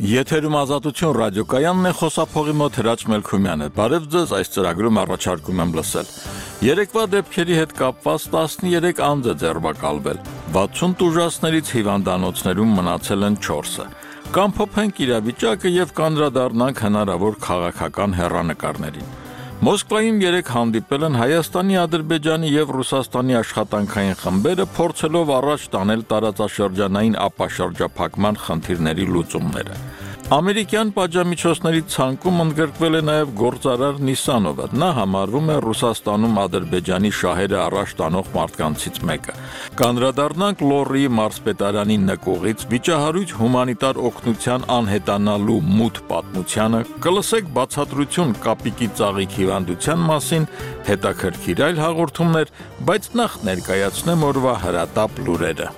Եթերում ազատություն ռադիոկայանն է, խոսափողի մոտ Հրաչ Մելքումյանը։ Բարև ձեզ, այս ծրագրում առաջարկում եմ լսել։ Երեկվա դեպքերի հետ կապված 13 անձ է ձերբակալվել, 60 տուժածներից հիվանդանոցներում մնացել են 4-ը։ Կամփոփենք իրավիճակը եւ կանդրադառնանք հնարավոր քաղաքական հեռանկարներին։ Մոսկվայում 3 հանդիպել են Հայաստանի, Ադրբեջանի եւ Ռուսաստանի աշխատանքային խմբերը, փորձելով առաջ տանել տարածաշրջանային ապաշրջափակման խնդիրների լուծումները։ Ամերիկյան պատժամիջոցների ցանկում ընդգրկվել է նաև գործարար Նիսանովը։ Նա համարվում է Ռուսաստանում Ադրբեջանի շահերը առաջ տանող մարդկանցից մեկը։ Կանդրադառնանք Լոռիի մարզպետարանի նկուղից վիճահարույց հումանիտար օգնության անհետանալու մութ պատմությանը, կլսեք բացատրություն կապիկի ծաղիկ հիվանդության մասին, հետաքրքիր այլ հաղորդումներ, բայց նախ ներկայացնեմ օրվա հրատապ լուրերը։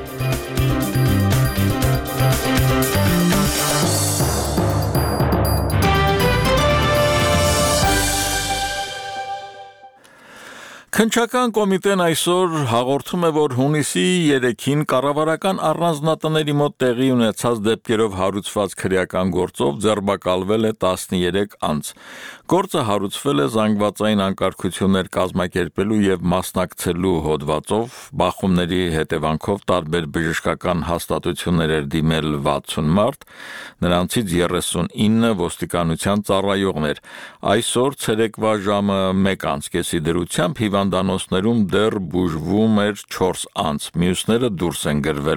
Քննչական կոմիտեն այսօր հաղորդում է, որ հունիսի 3-ին կառավարական առանձնատների մոտ տեղի ունեցած դեպքերով հարուցված քրեական գործով ձերբակալվել է 13 անձ։ Գործը հարուցվել է զանգվածային անկարգություններ կազմակերպելու եւ մասնակցելու հոդվածով, բախումների հետևանքով տարբեր բժշկական հաստատություններ էր դիմել 60 մարդ, նրանցից 39 ոստիկանության ծառայողներ։ Այսօր ցերեկվա ժամը 1:30 դրությամբ հիվանդանոցներում դեռ բուժվում էր 4 անձ, մյուսները դուրս են գրվել։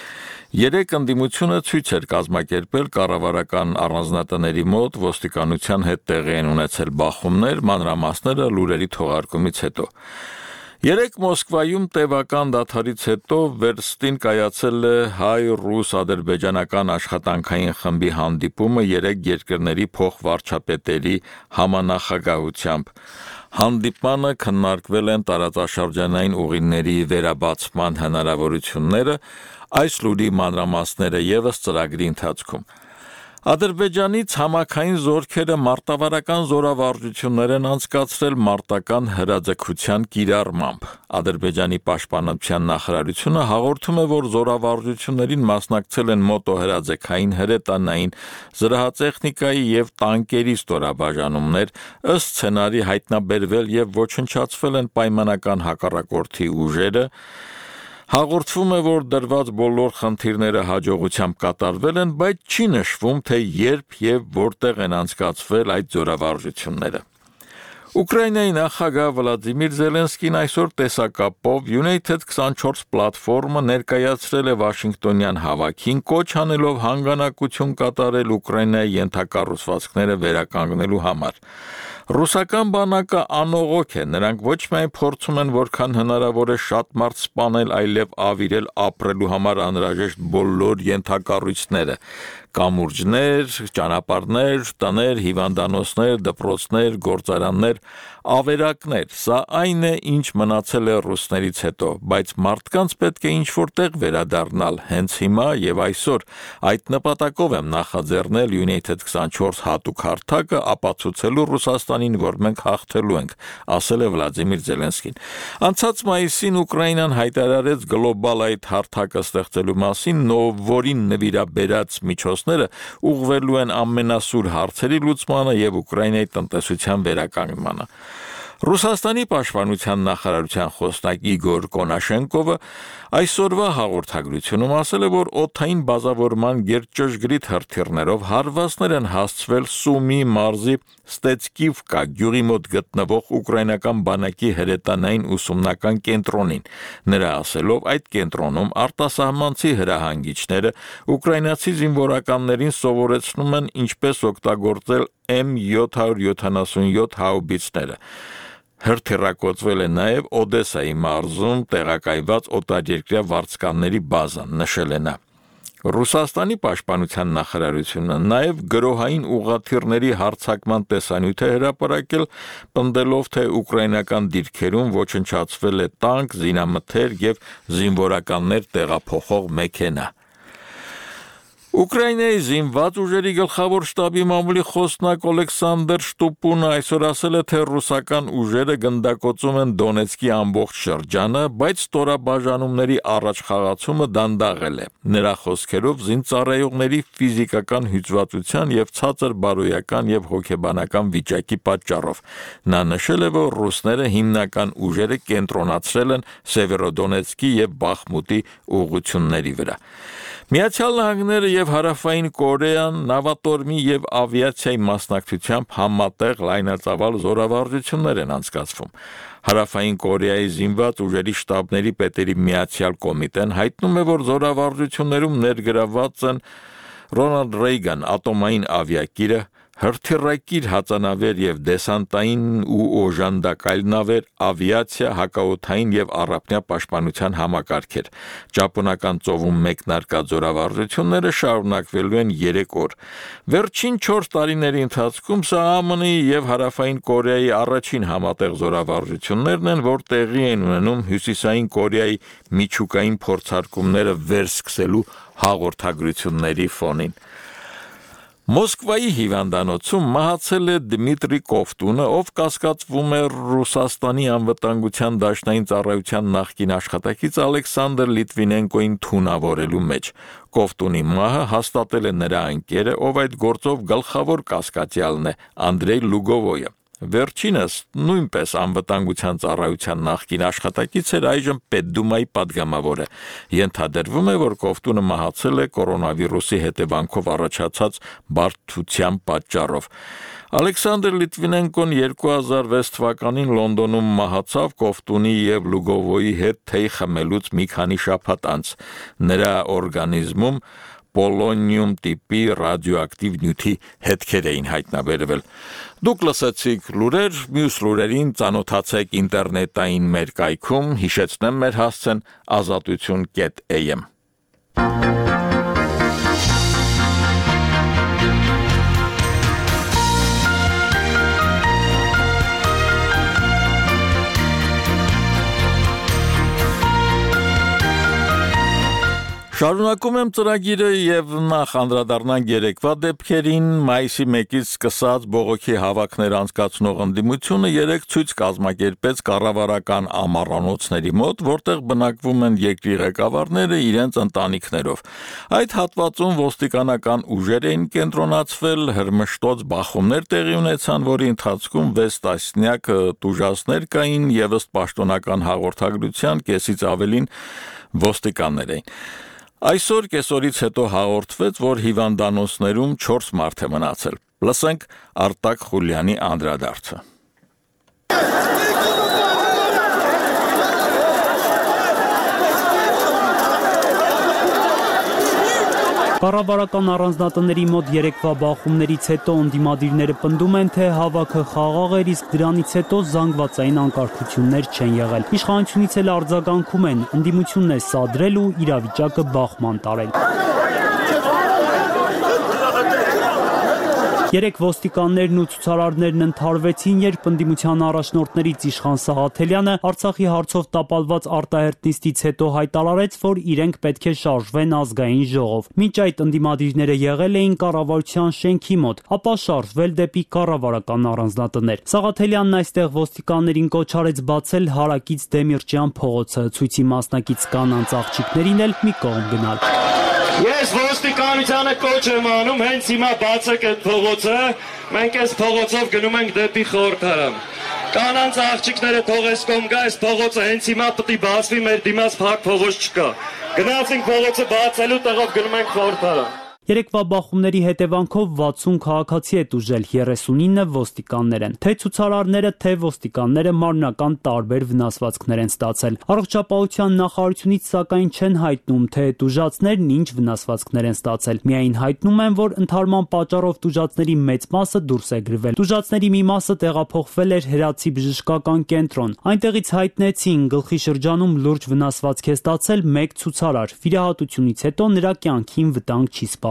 3 ընդդիմությունը ցույց էր կազմակերպել կառավարական առանձնատների մոտ, ոստիկանության հետ տեղի են ունեցել բախումներ, մանրամասները լուրերի թողարկումից հետո։ 3 Մոսկվայում տևական դադարից հետո վերստին կայացել է հայ-ռուս-ադրբեջանական աշխատանքային խմբի հանդիպումը 3 երկրների փոխվարչապետերի համանախագահությամբ։ Հանդիպմանը քննարկվել են տարածաշրջանային ուղիների վերաբացման հնարավորությունները, այս լուրի մանրամասները ևս ծրագրի ընթացքում։ Ադրբեջանի ցամաքային զորքերը մարտավարական զորավարժություններ են անցկացրել մարտական հրաձգության կիրառմամբ։ Ադրբեջանի պաշտպանության նախարարությունը հաղորդում է, որ զորավարժություններին մասնակցել են մոտոհրաձգային, հրետանային, զրահատեխնիկայի եւ տանկերի ստորաբաժանումներ, ըստ սցենարի հայտնաբերվել եւ ոչնչացվել են պայմանական հակառակորդի ուժերը։ Հաղորդվում է, որ դրված բոլոր խնդիրները հաջողությամբ կատարվել են, բայց չի նշվում, թե երբ եւ որտեղ են անցկացվել այդ զորավարժությունները։ Ուկրաինայի նախագահ Վլադիմիր Զելենսկին այսօր տեսակապով United 24 պլատֆորմը ներկայացրել է Վաշինգտոնյան հավաքին, կոչ անելով հանգանակություն կատարել Ուկրաինայի ենթակառուցվածքները վերականգնելու համար։ Ռուսական բանակը անողոք է, նրանք ոչ միայն փորձում են որքան հնարավոր է շատ մարդ սպանել, այլև ավիրել ապրելու համար անհրաժեշտ բոլոր ենթակառույցները՝ կամուրջներ, ճանապարհներ, տներ, հիվանդանոցներ, դպրոցներ, գործարաններ, ավերակներ։ Սա այն է, ինչ մնացել է ռուսներից հետո, բայց մարդկանց պետք է ինչ-որ տեղ վերադառնալ հենց հիմա եւ այսօր։ Այդ նպատակով եմ նախաձեռնել United 24 հատուկ հարթակը ապացուցելու Ռուսաստանին, որ մենք հաղթելու ենք, ասել է Վլադիմիր Զելենսկին։ Անցած մայիսին Ուկրաինան հայտարարեց գլոբալ այդ հարթակը ստեղծելու մասին, որին նվիրաբերած միջոցները ուղղվելու են ամենասուր հարցերի լուծմանը եւ Ուկրաինայի տնտեսության վերականգնմանը։ Ռուսաստանի պաշտպանության նախարարության խոսնակ Իգոր Կոնաշենկովը այսօրվա հաղորդագրությունում ասել է, որ օդային բազավորման գերճշգրիտ հրթիռներով հարվածներ են հասցվել Սումի մարզի Ստեցկիվկա գյուղի մոտ գտնվող ուկրաինական բանակի հրետանային ուսումնական կենտրոնին։ Նրա ասելով, այդ կենտրոնում արտասահմանցի հրահանգիչները ուկրաինացի զինվորականներին սովորեցնում են ինչպես օգտագործել M777 հաուբիցները։ Հրթիռակոծվել է նաև Օդեսայի մարզում տեղակայված օտարերկրյա վարձկանների բազան, նշել է նա։ Ռուսաստանի պաշտպանության նախարարությունը նաև գրոհային ուղղաթիռների հարձակման տեսանյութ է հրապարակել, պնդելով, թե ուկրաինական դիրքերում ոչնչացվել է տանկ, զինամթեր եւ զինվորականներ տեղափոխող մեքենա։ Ուկրաինայի զինված ուժերի գլխավոր շտաբի մամուլի խոսնակ Ալեքսանդր Շտուպունը այսօր ասել է, թե ռուսական ուժերը գնդակոծում են Դոնեցկի ամբողջ շրջանը, բայց ստորաբաժանումների առաջխաղացումը դանդաղել է։ Նրա խոսքերով զինծառայողների ֆիզիկական հյուծվածության եւ ցածր բարոյական եւ հոգեբանական վիճակի պատճառով։ Նա նշել է, որ ռուսները հիմնական ուժերը կենտրոնացրել են Սևերոդոնեցկի եւ Բախմուտի ուղղությունների վրա։ Միացյալ Նահանգները եւ Հարավային Կորեան նավատորմի եւ ավիացիայի մասնակցությամբ համատեղ լայնածավալ զորավարժություններ են անցկացվում։ Հարավային Կորեայի զինված ուժերի շտաբների պետերի միացյալ կոմիտեն հայտնում է, որ զորավարժություններում ներգրավված են Ռոնալդ Ռեյգան ատոմային ավիակիրը, հրթիռակիր հածանավեր եւ դեսանտային ու օժանդակայլ նավեր, ավիացիա, հակաօդային եւ առափնյա պաշտպանության համակարգեր։ Ճապոնական ծովում մեկնարկած զորավարժությունները շարունակվելու են 3 օր։ Վերջին 4 տարիների ընթացքում սա ԱՄՆ-ի եւ Հարավային Կորեայի առաջին համատեղ զորավարժություններն են, որ տեղի են ունենում Հյուսիսային Կորեայի միջուկային փորձարկումները վերսկսելու հաղորդագրությունների ֆոնին։ Մոսկվայի հիվանդանոցում մահացել է Դմիտրի Կովտունը, ով կասկածվում է Ռուսաստանի անվտանգության դաշնային ծառայության նախկին աշխատակից Ալեքսանդր Լիտվինենկոին թունավորելու մեջ։ Կովտունի մահը հաստատել է նրա ընկերը, ով այդ գործով գլխավոր կասկածյալն է, Անդրեյ Լուգովոյը։ Վերջինս նույնպես անվտանգության ծառայության նախկին աշխատակից էր, այժմ Պետդումայի падգամավորը։ Ենթադրվում է, որ Կովտունը մահացել է կորոնավիրուսի հետևանքով առաջացած բարդության պատճառով։ Ալեքսանդր Լիտվինենկոն 2006 թվականին Լոնդոնում մահացավ Կովտունի եւ Լուգովոյի հետ թեյ խմելուց մի քանի շաբաթ անց։ Նրա օրգանիզմում պոլոնիում տիպի ռադիոակտիվ նյութի հետքեր էին հայտնաբերվել։ Դուք լսեցիք լուրեր, մյուս լուրերին ծանոթացեք ինտերնետային մեր կայքում, հիշեցնեմ մեր հասցեն azatutun.am։ Շարունակում եմ ծրագիրը եւ նախ անդրադառնանք երեկվա դեպքերին։ Մայիսի 1-ից սկսած բողոքի հավաքներ անցկացնող ընդդիմությունը 3 ցույց կազմակերպեց կառավարական ամառանոցների մոտ, որտեղ բնակվում են երկրի ղեկավարները իրենց ընտանիքներով։ Այդ հատվածում ոստիկանական ուժեր էին կենտրոնացվել, հրմշտոց բախումներ տեղի ունեցան, որի ընթացքում 6 տասնյակ տուժածներ կային եւ ըստ պաշտոնական հաղորդագրության կեսից ավելին ոստիկաններ էին։ Այսօր կեսօրից հետո հաղորդվեց, որ հիվանդանոցներում 4 մարդ է մնացել։ Լսենք Արտակ Խուլյանի անդրադարձը։ Կառավարական առանձնատների մոտ երեկվա բախումներից հետո ընդդիմադիրները պնդում են, թե հավաքը խաղաղ էր, իսկ դրանից հետո զանգվածային անկարգություններ չեն եղել։ Իշխանությունից էլ արձագանքում են, ընդդիմությունն է սադրել ու իրավիճակը բախման տարել։ 3 ոստիկաններն ու ցուցարարներն ընդհարվեցին, երբ ընդդիմության առաջնորդներից Իշխան Սաղաթելյանը Արցախի հարցով տապալված արտահերթ նիստից հետո հայտարարեց, որ իրենք պետք է շարժվեն ազգային ժողով։ Մինչ այդ ընդդիմադիրները եղել էին կառավարության շենքի մոտ, ապա շարժվել դեպի կառավարական առանձնատներ։ Սաղաթելյանն այստեղ ոստիկաններին կոչ արեց բացել հարակից Դեմիրճյան փողոցը, ցույցի մասնակից կանանց աղջիկներին էլ մի կողմ գնալ։ Ես ոստիկանությանը կոչ եմ անում, հենց հիմա բացեք այդ փողոցը, մենք այս փողոցով գնում ենք դեպի խորհրդարան։ Կանանց աղջիկները թող այս կողմ գա, այս փողոցը հենց հիմա պետք է բացվի, մեր դիմաց փակ փողոց չկա։ Գնացինք փողոցը բացելու տեղով գնում ենք խորհրդարան։ Երեկվա բախումների հետևանքով 60 քաղաքացի է տուժել, 39 ոստիկաններ են։ Թե ցուցարարները, թե ոստիկանները մարմնական տարբեր վնասվածքներ են ստացել։ Առողջապահության նախարարությունից սակայն չեն հայտնում, թե տուժածներն ինչ վնասվածքներ են ստացել։ Միայն հայտնում են, որ ընդհարման պատճառով տուժածների մեծ մասը դուրս է գրվել։ Տուժածների մի մասը տեղափոխվել էր Հրացի բժշկական կենտրոն։ Այնտեղից հայտնեցին, գլխի շրջանում լուրջ վնասվածք է ստացել մեկ ցուցարար։ Վիրահատությունից հետո նրա կյանքին վտանգ չի սպառ։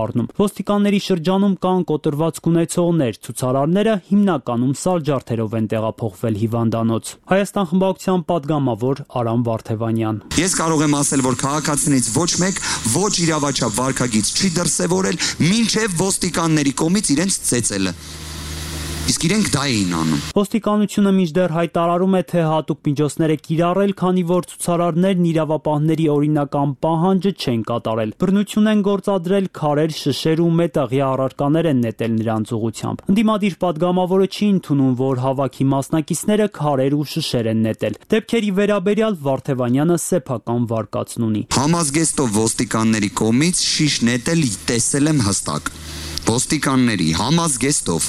առնում։ Ոստիկանների շրջանում կան կոտրվածք ունեցողներ, ցուցարարները հիմնականում սալջարդերով են տեղափոխվել հիվանդանոց։ Հայաստան խմբակցության պատգամավոր Արամ Վարդևանյան: Ես կարող եմ ասել, որ քաղաքացիներից ոչ մեկ ոչ իրավաչափ վարքագիծ չի դրսևորել, մինչև ոստիկանների կողմից իրենց ծեծելը։ Իսկ իրենք դա էին անում։ Ոստիկանությունը մինչդեռ հայտարարում է, թե հատուկ միջոցներ է կիրառել, քանի որ ցուցարարներն իրավապահների օրինական պահանջը չեն կատարել։ Բռնություն են գործադրել, քարեր, շշեր ու մետաղի առարկաներ են նետել նրանց ուղղությամբ։ Ընդդիմադիր պատգամավորը չի ընդունում, որ հավաքի մասնակիցները քարեր ու շշեր են նետել։ Դեպքերի վերաբերյալ Վարդևանյանը սեփական վարկածն ունի։ Համազգեստով ոստիկանների կողմից շիշ նետել տեսել եմ հստակ։ Ոստիկանների համազգեստով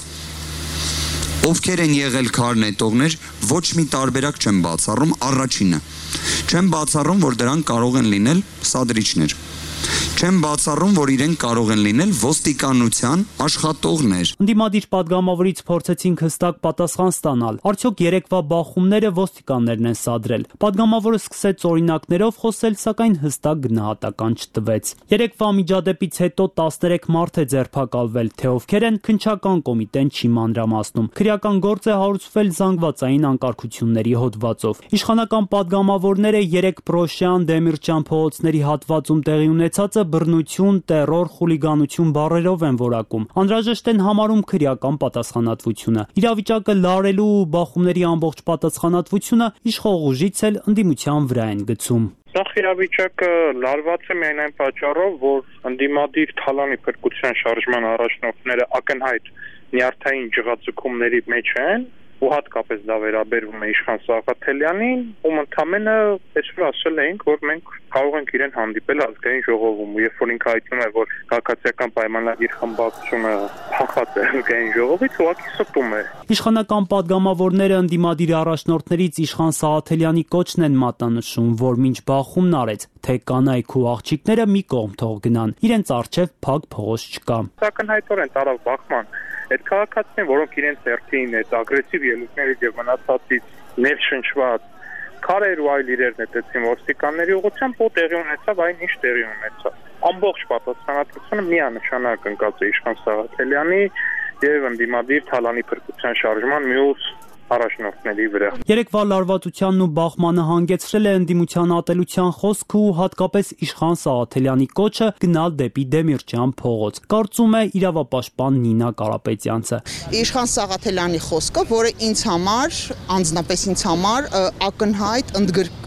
ովքեր են եղել քար նետողներ, ոչ մի տարբերակ չեմ բացառում, առաջինը։ Չեմ բացառում, որ դրանք կարող են լինել սադրիչներ։ Չեմ բացառում, որ իրենք կարող են լինել ոստիկանության աշխատողներ։ Ընդդիմադիր պատգամավորից փորձեցինք հստակ պատասխան ստանալ։ Արդյոք երեկվա բախումները ոստիկաններն են սադրել։ Պատգամավորը սկսեց օրինակներով խոսել, սակայն հստակ գնահատական չտվեց։ Երեկվա միջադեպից հետո 13 մարդ է ձերբակալվել, թե ովքեր են, քննչական կոմիտեն չի մանրամասնում։ Քրեական գործ է հարուցվել զանգվածային անկարգությունների հոդվածով։ Իշխանական պատգամավորները 3 Պրոշյան, Դեմիրճյան փողոցների հատվածում տեղի ունեցածը բռնություն, տերոր, խուլիգանություն բառերով են որակում։ Անհրաժեշտ են համարում քրեական պատասխանատվությունը։ Իրավիճակը լարելու ու բախումների ամբողջ պատասխանատվությունը իշխող ուժից էլ ընդդիմության վրա են գցում։ Նախ իրավիճակը լարված է միայն այն պատճառով, որ ընդդիմադիր թալանի փրկության շարժման առաջնորդները ակնհայտ նյարդային ջղացուցումների մեջ են, ու հատկապես դա վերաբերվում է Իշխան Սաղաթելյանին, ում ընդամենը այսօր ասել էինք, որ մենք կարող ենք իրեն հանդիպել ազգային ժողովում, երբ որ ինքը հայտնում է, որ քաղաքացիական պայմանագիր խմբակցությունը փախած է ազգային ժողովից, ուղղակի ստում է։ Իշխանական պատգամավորները ընդդիմադիր առաջնորդներից Իշխան Սաղաթելյանի կոչն են մատնանշում, որ մինչ բախումն արեց, թե կանայք ու աղջիկները մի կողմ թող գնան, իրենց առջև փակ փողոց չկա։ Ակնհայտորեն տարավ բախման այդ քաղաքացիներին, որոնք իրենց հերթին այդ ագրեսիվ ելույթներից եւ մնացածից ներշնչված քարեր ու այլ իրեր նետեցին ոստիկանների ուղղությամբ, ու տեղի ունեցավ այն ինչ տեղի ունեցավ։ Ամբողջ պատասխանատվությունը միանշանակ ընկած է Իշխան Սաղաթելյանի եւ ընդդիմադիր թալանի փրկության շարժման մյուս առաջնորդների վրա։ Երեկվա լարվածությանն ու բախմանը հանգեցրել է ընդդիմության ատելության խոսքը ու հատկապես Իշխան Սաղաթելյանի կոչը գնալ դեպի Դեմիրճյան փողոց։ Կարծում է իրավապաշտպան Նինա Կարապետյանցը։ Իշխան Սաղաթելյանի խոսքը, որը ինձ համար, անձնապես ինձ համար ակնհայտ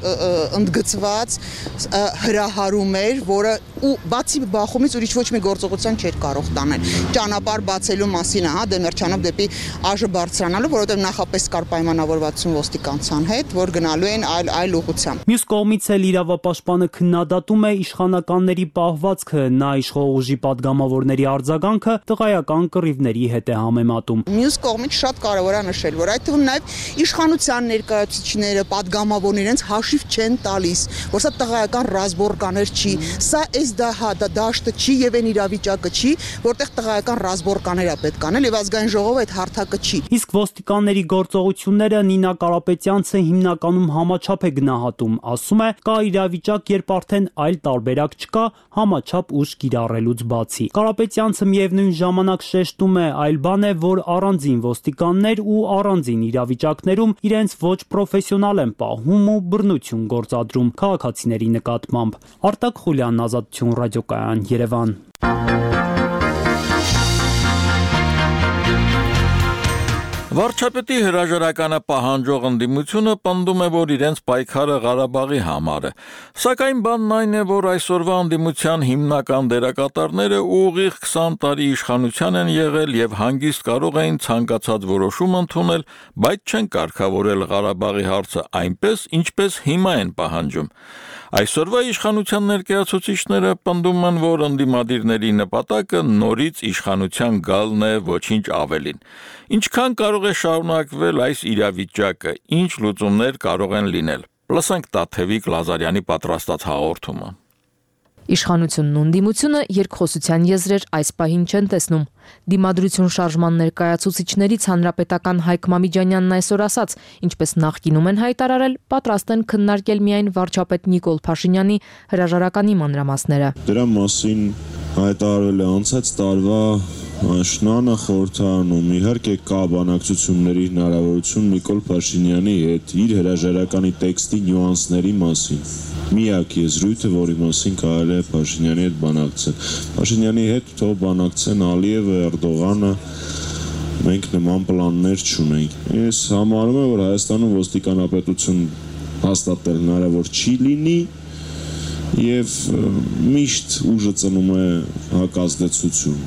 ընդգծված հրահարում էր, որը ու բացի բախումից ուրիշ ոչ մի գործողության չէր կարող տանել։ Ճանապարհ բացելու մասին, Դեմիրճյանով դեպի ԱԺ բարձրանալու, որովհետև նախապես կար պայմանավորվածություն ոստիկանության հետ, որ գնալու են այլ ուղղությամբ։ Մյուս կողմից էլ իրավապաշտպանը քննադատում է իշխանականների պահվածքը, նա իշխող ուժի պատգամավորների արձագանքը տղայական կռիվների հետ է համեմատում։ Մյուս կողմից շատ կարևոր է նշել, որ այդ թվում նաև իշխանության ներկայացուցիչները, պատգամավորները իրենց հաշիվ չեն տալիս, որ սա տղայական ռազմորկաներ չի, սա դաշտը չի եւ այն իրավիճակը չի, որտեղ տղայական ռազմորկաներ է պետք անել եւ ազգային ժողովը այդ հարթակը չի։ Իսկ ոստիկանների գործողությունները Նինա Կարապետյանցը հիմնականում համաչափ է գնահատում, ասում է, կա իրավիճակ, երբ արդեն այլ տարբերակ չկա համաչափ ուժ կիրառելուց բացի։ Կարապետյանցը միևնույն ժամանակ շեշտում է, այլ բան է, որ առանձին ոստիկաններ ու առանձին իրավիճակներում իրենց ոչ պրոֆեսիոնալ են պահում ու բռնություն գործադրում քաղաքացիների նկատմամբ։ Արտակ Խուլյան, Ազատություն ռադիոկայան, Երևան։ Վարչապետի հրաժարականը պահանջող ընդդիմությունը պնդում է, որ իրենց պայքարը Ղարաբաղի համար է։ Սակայն բանն այն է, որ այսօրվա ընդդիմության հիմնական դերակատարները ուղիղ 20 տարի իշխանության են եղել եւ հանգիստ կարող էին ցանկացած որոշում ընդունել, բայց չեն կարգավորել Ղարաբաղի հարցը այնպես, ինչպես հիմա են պահանջում։ Այսօրվա իշխանության ներկայացուցիչները պնդում են, որ ընդդիմադիրների նպատակը նորից իշխանության գալն է, ոչինչ ավելին։ Ինչքան կարող է շարունակվել այս իրավիճակը, ինչ լուծումներ կարող են լինել։ Լսենք Տաթևիկ Լազարյանի պատրաստած հաղորդումը։ Իշխանությունն ու ընդդիմությունը երկխոսության եզրեր այս պահին չեն տեսնում։ Դիմադրություն շարժման ներկայացուցիչներից հանրապետական Հայկ Մամիջանյանն այսօր ասաց, ինչպես նախկինում են հայտարարել, պատրաստ են քննարկել միայն վարչապետ Նիկոլ Փաշինյանի հրաժարականի մանրամասները։ Դրա մասին հայտարարվել է անցած տարվա աշնանը խորհրդարանում։ Իհարկե կա բանակցությունների հնարավորություն Նիկոլ Փաշինյանի հետ իր հրաժարականի տեքստի նյուանսների մասին։ Միակ եզրույթը, որի մասին կարելի է Փաշինյանի հետ բանակցել։ Փաշինյանի հետ թող բանակցեն Ալիևը, Էրդողանը, մենք նման պլաններ չունենք։ Ես համարում եմ, որ Հայաստանում ոստիկանապետություն հաստատել հնարավոր չի լինի եւ միշտ ուժը ծնում է հակազդեցություն։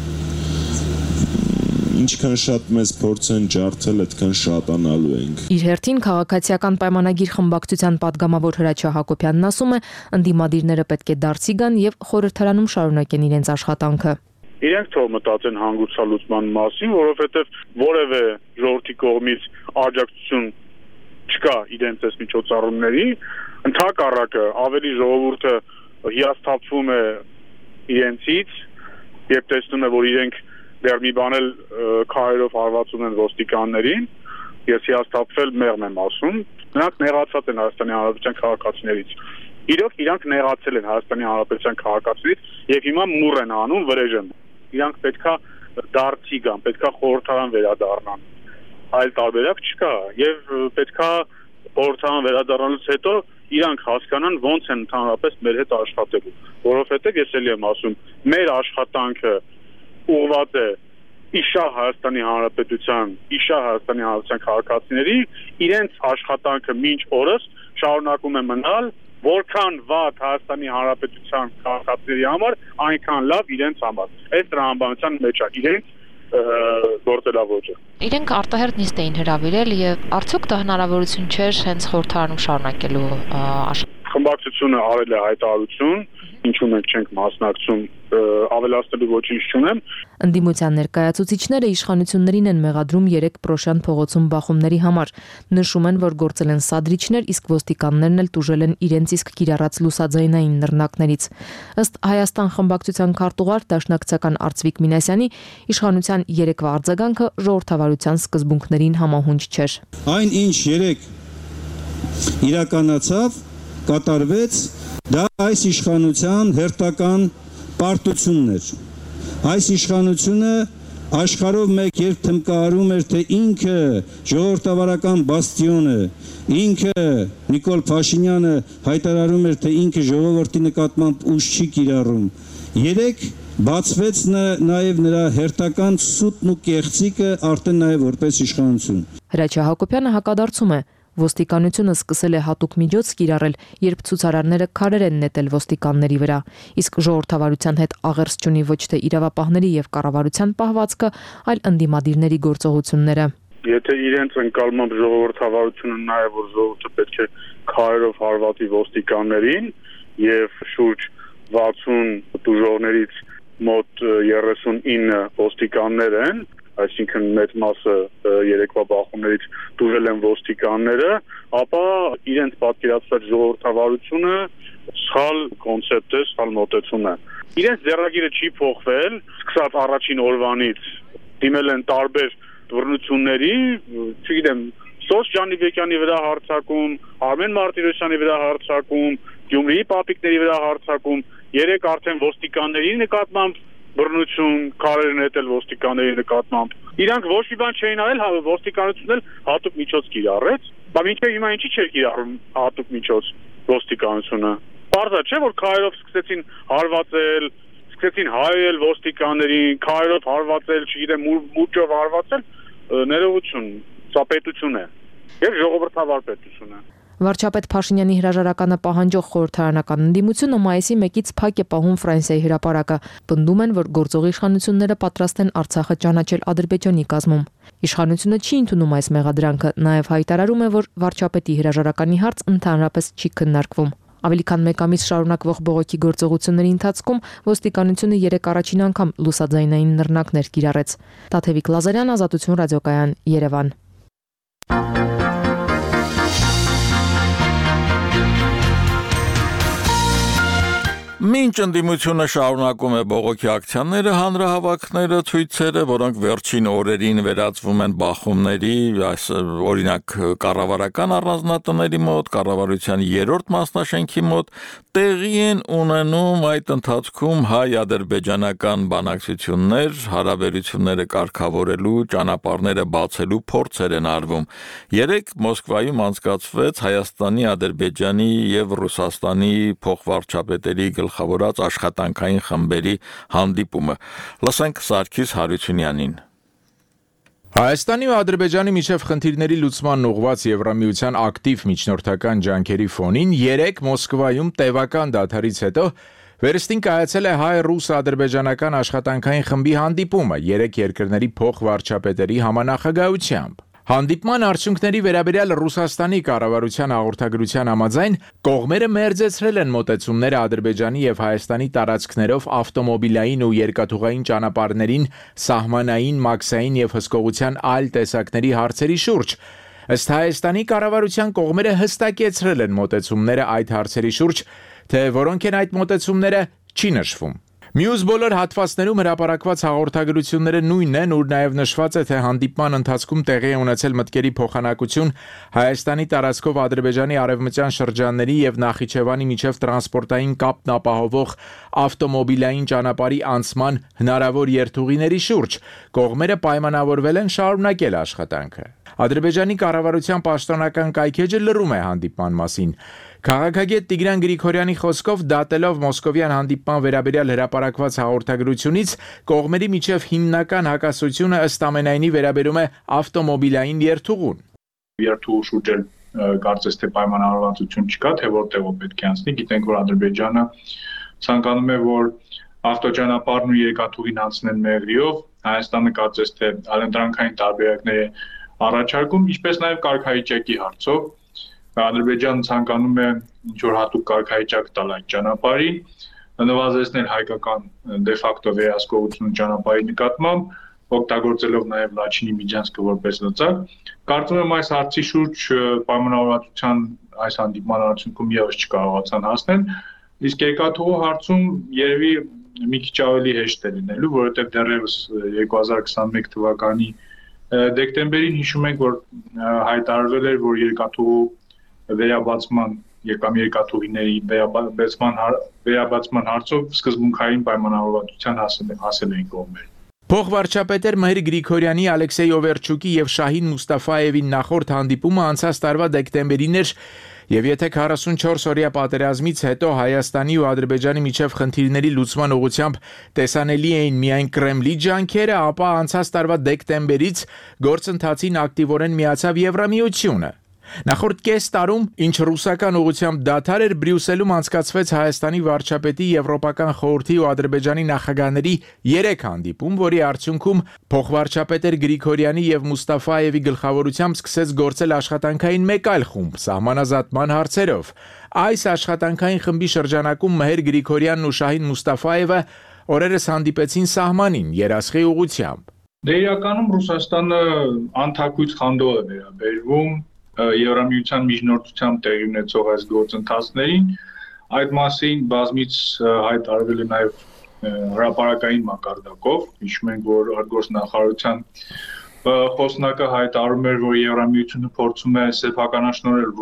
Ինչքան շատ մեծ փորձեն ջարդել, այդքան շատանալու ենք։ Իր հերթին քաղաքացիական պայմանագիր խմբակցության падգամավոր Հրաչյա Հակոբյանն ասում է, ընդդիմադիրները պետք է դարձի գան եւ խորհրդարանում շարունակեն իրենց աշխատանքը։ Իրենք թող մտածեն հանգուցալուծման մասին, որովհետև որևէ ժողովրդի կողմից աջակցություն չկա իրենց այս միջոցառումների, ընդհակառակը ավելի ժողովուրդը հիասթափվում է իրենցից եւ տեսնում է, որ իրենք դեռ մի բան էլ քարերով հարվածում են ոստիկաններին, ես հիասթափվել մեղմ եմ ասում, նրանք նեղացած են Հայաստանի Հանրապետության քաղաքացիներից։ Իրոք իրանք նեղացել են Հայաստանի Հանրապետության քաղաքացիներից եւ հիմա մուռ են անում վրեժեն։ Իրանք պետքա դարձի գան, պետքա խորհրդարան վերադառնան։ Այլ տարբերակ չկա եւ պետքա խորհրդարան վերադառնալուց հետո իրանք հասկանան ոնց են ընդհանրապես մեր հետ աշխատելու, որովհետեւ ես էլի եմ ասում, մեր աշխատանքը ուղղված է իշահ Հայաստանի Հանրապետության քաղաքացիների, իրենց աշխատանքը մինչ օրս շարունակում է մնալ, որքան վատ Հայաստանի Հանրապետության քաղաքացիների համար, այնքան լավ իրենց համար։ Այս տրամաբանության մեջ է իրենց գործելավոճը։ Իրենք արտահերտ նիստ էին հրավիրել եւ արդյոք դա հնարավորություն չէր հենց խորհրդարանում շարունակելու խմբակցությունը արել է հայտարարություն, ինչու մենք չենք մասնակցում, ավելացնելու ոչինչ չունեմ։ Ընդդիմության ներկայացուցիչները իշխանություններին են մեղադրում 3 Պրոշյան փողոցում բախումների համար։ Նշում են, որ գործել են սադրիչներ, իսկ ոստիկաններն էլ տուժել են իրենց իսկ կիրառած լուսաձայնային նռնակներից։ Ըստ Հայաստան խմբակցության քարտուղար դաշնակցական Արծվիկ Մինասյանի, իշխանության 3-վա արձագանքը ժողովրդավարության սկզբունքներին համահունչ չէր։ Այն ինչ 3 իրականացավ, կատարվեց, դա այս իշխանության հերթական պարտությունն էր։ Այս իշխանությունը աշխարհով մեկ երբ թմկահարում էր, թե ինքը ժողովրդավարական բաստիոն է, ինքը Նիկոլ Փաշինյանը հայտարարում էր, թե ինքը ժողովրդի նկատմամբ ուժ չի կիրառում։ 3 բացվեց նաև նրա հերթական սուտն ու կեղծիկը արդեն նաև որպես իշխանություն։ Հրաչյա Հակոբյանը հակադարձում է. Ոստիկանությունը սկսել է հատուկ միջոց կիրառել, երբ ցուցարարները քարեր են նետել ոստիկանների վրա, իսկ ժողովրդավարության հետ աղերս չունի ոչ թե իրավապահների եւ կառավարության պահվածքը, այլ ընդդիմադիրների գործողությունները։ Եթե իրենց ընկալմամբ ժողովրդավարությունը նայ որ ժողովուրդը պետք է քարերով հարվածի ոստիկաններին եւ շուրջ 60 դժողներից մոտ 39 ոստիկաններ են, այսինքն մեծ մասը երեկվա բախումներից դուրել են ոստիկանները, ապա իրենց պատկերացրած ժողովրդավարությունը սխալ կոնցեպտ է, սխալ մոտեցում է։ Իրենց ձեռագիրը չի փոխվել, սկսած առաջին օրվանից դիմել են տարբեր բռնությունների, չգիտեմ, Սոս Ջանիբեկյանի վրա հարձակում, Արմեն Մարտիրոսյանի վրա հարձակում, Գյումրիի պապիկների վրա հարձակում, 3 արդեն ոստիկանների նկատմամբ բռնություն, քարեր նետել ոստիկանների նկատմամբ։ Իրանք ոչ մի բան չէին արել, ոստիկանությունն էլ հատուկ միջոց կիրառեց, բայց մինչև հիմա ինչի՞ չէր կիրառում հատուկ միջոց ոստիկանությունը։ Պարզա չէ, որ քարերով սկսեցին հարվածել, սկսեցին հայել ոստիկաններին, քարերով հարվածել, չգիտեմ, մուրճով հարվածել, ներողություն, սա պետություն է եւ ժողովրդավար պետություն է։ Վարչապետ Փաշինյանի հրաժարականը պահանջող խորհրդարանական ընդդիմությունը մայիսի 1-ից փակ է պահում Ֆրանսիայի հրապարակը։ Պնդում են, որ գործող իշխանությունները պատրաստ են Արցախը ճանաչել Ադրբեջանի կազմում։ Իշխանությունը չի ընդունում այս մեղադրանքը, նաև հայտարարում է, որ վարչապետի հրաժարականի հարց ընդհանրապես չի քննարկվում։ Ավելի քան 1 ամիս շարունակվող բողոքի գործողությունների ընթացքում ոստիկանությունը 3 առաջին անգամ լուսաձայնային նռնակներ կիրառեց։ Տաթևիկ Լազարյան, Ազատություն ռադիոկայան, Երևան։ Մինչ ընդդիմությունը շարունակում է բողոքի ակցիաները, հանրահավաքները, ցույցերը, որոնք վերջին օրերին վերածվում են բախումների, օրինակ կառավարական առանձնատների մոտ, կառավարության 3-րդ մասնաշենքի մոտ, տեղի են ունենում այդ ընթացքում հայ-ադրբեջանական բանակցություններ, հարաբերությունները կարգավորելու, ճանապարհները բացելու փորձեր են արվում։ Երեկ Մոսկվայում անցկացվեց Հայաստանի, Ադրբեջանի եւ Ռուսաստանի փոխվարչապետերի գլխավորած աշխատանքային խմբերի հանդիպումը։ Լսենք Սարգիս Հարությունյանին։ Հայաստանի ու Ադրբեջանի միջև խնդիրների լուծման ուղղված Եվրամիության ակտիվ միջնորդական ջանքերի ֆոնին երեկ Մոսկվայում տևական դադարից հետո վերստին կայացել է հայ-ռուս-ադրբեջանական աշխատանքային խմբի հանդիպումը 3 երկրների փոխվարչապետերի համանախագահությամբ։ Հանդիպման արդյունքների վերաբերյալ Ռուսաստանի կառավարության հաղորդագրության համաձայն կողմերը մերձեցրել են մոտեցումները Ադրբեջանի եւ Հայաստանի տարածքներով ավտոմոբիլային ու երկաթուղային ճանապարհներին, սահմանային, մաքսային եւ հսկողության այլ տեսակների հարցերի շուրջ։ Ըստ Հայաստանի կառավարության կողմերը հստակեցրել են մոտեցումները այդ հարցերի շուրջ, թե որոնք են այդ մոտեցումները չի նշվում։ Մյուս բոլոր հատվածներում հրապարակված հաղորդագրությունները նույնն են, ուր նաև նշված է, թե հանդիպման ընթացքում տեղի է ունեցել մտքերի փոխանակություն Հայաստանի տարածքով Ադրբեջանի արևմտյան շրջանների եւ Նախիջևանի միջև տրանսպորտային կապն ապահովող ավտոմոբիլային ճանապարհի անցման հնարավոր երթուղիների շուրջ։ Կողմերը պայմանավորվել են շարունակել աշխատանքը։ Ադրբեջանի կառավարության պաշտոնական կայքեջը լռում է հանդիպման մասին։ Քաղաքագետ Տիգրան Գրիգորյանի խոսքով դատելով մոսկովյան հանդիպման վերաբերյալ հրապարակված հաղորդագրությունից կողմերի միջև հիմնական հակասությունը ըստ ամենայնի վերաբերում է ավտոմոբիլային երթուղուն։ Երթուղու շուրջ կարծես թե պայմանավորվածություն չկա, թե որտեղով պետք է անցնի։ Գիտենք, որ Ադրբեջանը ցանկանում է, որ ավտոճանապարհն ու երկաթուղին անցնեն մեղրիով, Հայաստանը կարծես թե այլընտրանքային տարբերակներ է առաջարկում, ինչպես նաև կարգավիճակի հարցով։ Ադրբեջանը ցանկանում է ինչ-որ հատուկ կարգավիճակ տալ այդ ճանապարհին, նվազեցնել հայկական դեֆակտո վերահսկողությունը ճանապարհի նկատմամբ, օգտագործելով նաև Լաչինի միջանցքը որպես լծակ։ Կարծում եմ այս հարցի շուրջ պայմանավորվածության այս հանդիպման արդյունքում եւս չկարողացան հասնել, իսկ երկաթուղու հարցում երևի մի քիչ ավելի հեշտ է լինելու, որովհետև դեռևս 2021 թվականի դեկտեմբերին հիշում ենք, որ հայտարարվել էր, որ երկաթուղու վերաբացման կամ երկաթուղիների վերաբացման հարցով սկզբունքային պայմանավորվածության հասել էին կողմերը։ Փոխվարչապետեր Մհեր Գրիգորյանի, Ալեքսեյ Օվերչուկի եւ Շահին Մուստաֆաևի նախորդ հանդիպումը անցած տարվա դեկտեմբերին էր, եւ եթե 44-օրյա պատերազմից հետո Հայաստանի ու Ադրբեջանի միջև խնդիրների լուծման ուղղությամբ տեսանելի էին միայն Կրեմլի ջանքերը, ապա անցած տարվա դեկտեմբերից գործընթացին ակտիվորեն միացավ Եվրամիությունը։ Նախորդ կես տարում, ինչ ռուսական ուղղությամբ դադար էր, Բրյուսելում անցկացվեց Հայաստանի վարչապետի, Եվրոպական խորհրդի ու Ադրբեջանի նախագահների 3 հանդիպում, որի արդյունքում փոխվարչապետեր Գրիգորյանի եւ Մուստաֆաևի գլխավորությամբ սկսեց գործել աշխատանքային մեկ այլ խումբ սահմանազատման հարցերով։ Այս աշխատանքային խմբի շրջանակում Մհեր Գրիգորյանն ու Շահին Մուստաֆաևը օրերս հանդիպեցին սահմանին երասխի ուղղությամբ։ Իրականում Ռուսաստանը անթակույց խանդով է վերաբերվում Եվրամիության միջնորդությամբ տեղի ունեցող այս գործընթացներին, այդ մասին բազմից հայտարարվել է նաև հրապարակային մակարդակով, հիշում ենք, որ արտգործնախարարության խոսնակը հայտարարում էր, որ Եվրամիությունը փորձում է սեփականաշնորհել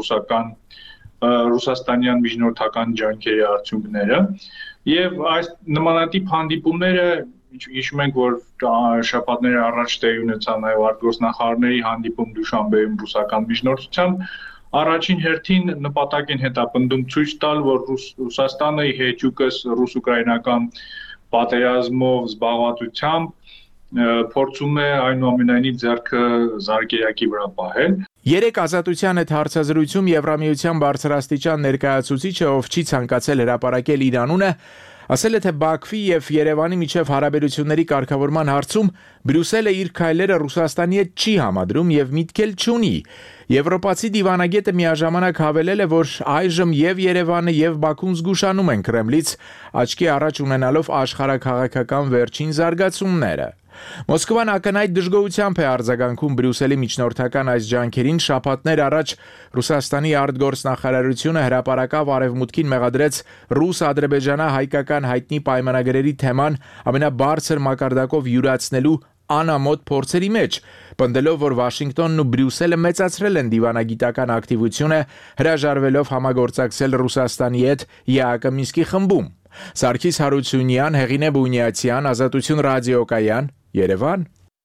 ռուսաստանյան միջնորդական ջանքերի արդյունքները, եւ այս նմանատիպ հանդիպումները հիշում ենք, որ շաբաթներ առաջ տեղի ունեցավ նաև արտգործնախարարների հանդիպում Դուշանբեում ռուսական միջնորդությամբ, առաջին հերթին նպատակ են հետապնդում ցույց տալ, որ Ռուսաստանը հեճուկս ռուս-ուկրաինական պատերազմով զբաղվածությամբ փորձում է այնուամենայնիվ ձեռքը զարկերակի վրա պահել։ Երեք ազատության հետ հարցազրույցում Եվրամիության բարձրաստիճան ներկայացուցիչը, ով չի ցանկացել հրապարակել իր անունը, ասել է, թե Բաքվի եւ Երևանի միջև հարաբերությունների կարգավորման հարցում Բրյուսելը իր քայլերը Ռուսաստանի հետ չի համադրում եւ միտքել չունի։ Եվրոպացի դիվանագետը միաժամանակ հավելել է, որ այժմ եւ Երևանը եւ Բաքուն զգուշանում են Կրեմլից, աչքի առաջ ունենալով աշխարհաքաղաքական վերջին զարգացումները։ Մոսկվան ակնհայտ դժգոհությամբ է արձագանքում Բրյուսելի միջնորդական այս ջանքերին։ Շաբաթներ առաջ Ռուսաստանի արտգործնախարարությունը հրապարակավ արևմուտքին մեղադրեց ռուս-ադրբեջանա-հայկական հայտնի պայմանագրերի թեման ամենաբարձր մակարդակով յուրացնելու անամոթ փորձերի մեջ, պնդելով, որ Վաշինգտոնն ու Բրյուսելը մեծացրել են դիվանագիտական ակտիվությունը, հրաժարվելով համագործակցել Ռուսաստանի հետ ԵԱՀԿ Մինսկի խմբում։ Սարգիս Հարությունյան, Հեղինե Բունյացյան, Ազատություն ռադիոկայան, Երևան։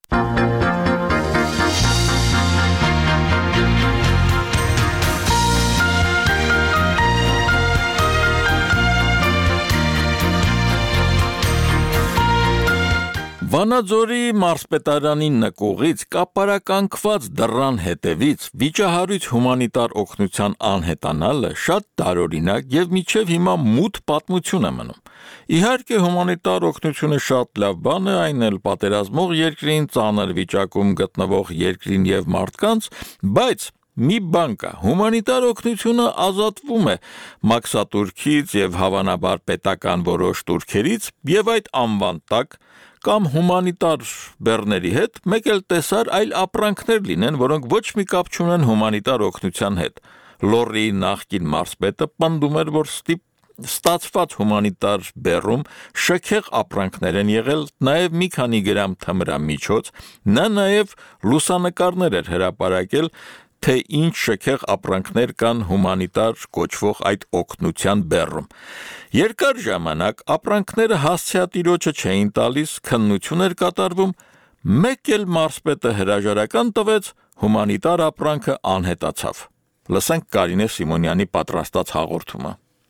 Վանաձորի մարզպետարանի նկուղից կապարականգված դռան հետևից վիճահարույց հումանիտար օգնության անհետանալը շատ տարօրինակ եւ մինչեւ հիմա մութ պատմություն է մնում։ Իհարկե հումանիտար օգնությունը շատ լավ բան է, այն էլ պատերազմող երկրին, ծանր վիճակում գտնվող երկրին եւ մարդկանց, բայց մի բան կա, հումանիտար օգնությունը ազատվում է մաքսատուրքից եւ հավանաբար պետական որոշ տուրքերից եւ այդ անվան տակ կամ հումանիտար բեռների հետ մեկ էլ տեսար այլ ապրանքներ լինեն, որոնք ոչ մի կապ չունեն հումանիտար օգնության հետ։ Լոռի նախկին մարզպետը պնդում էր, որ ստացված հումանիտար բեռում շքեղ ապրանքներ են եղել, նաև մի քանի գրամ թմրամիջոց, նա նաև լուսանկարներ էր հրապարակել, թե ինչ շքեղ ապրանքներ կան հումանիտար կոչվող այդ օգնության բեռում։ Երկար ժամանակ ապրանքները հասցեատիրոջը չէին տալիս, քննություն էր կատարվում, մեկ էլ մարզպետը հրաժարական տվեց, հումանիտար ապրանքը անհետացավ։ Լսենք Կարինե Սիմոնյանի պատրաստած հաղորդումը։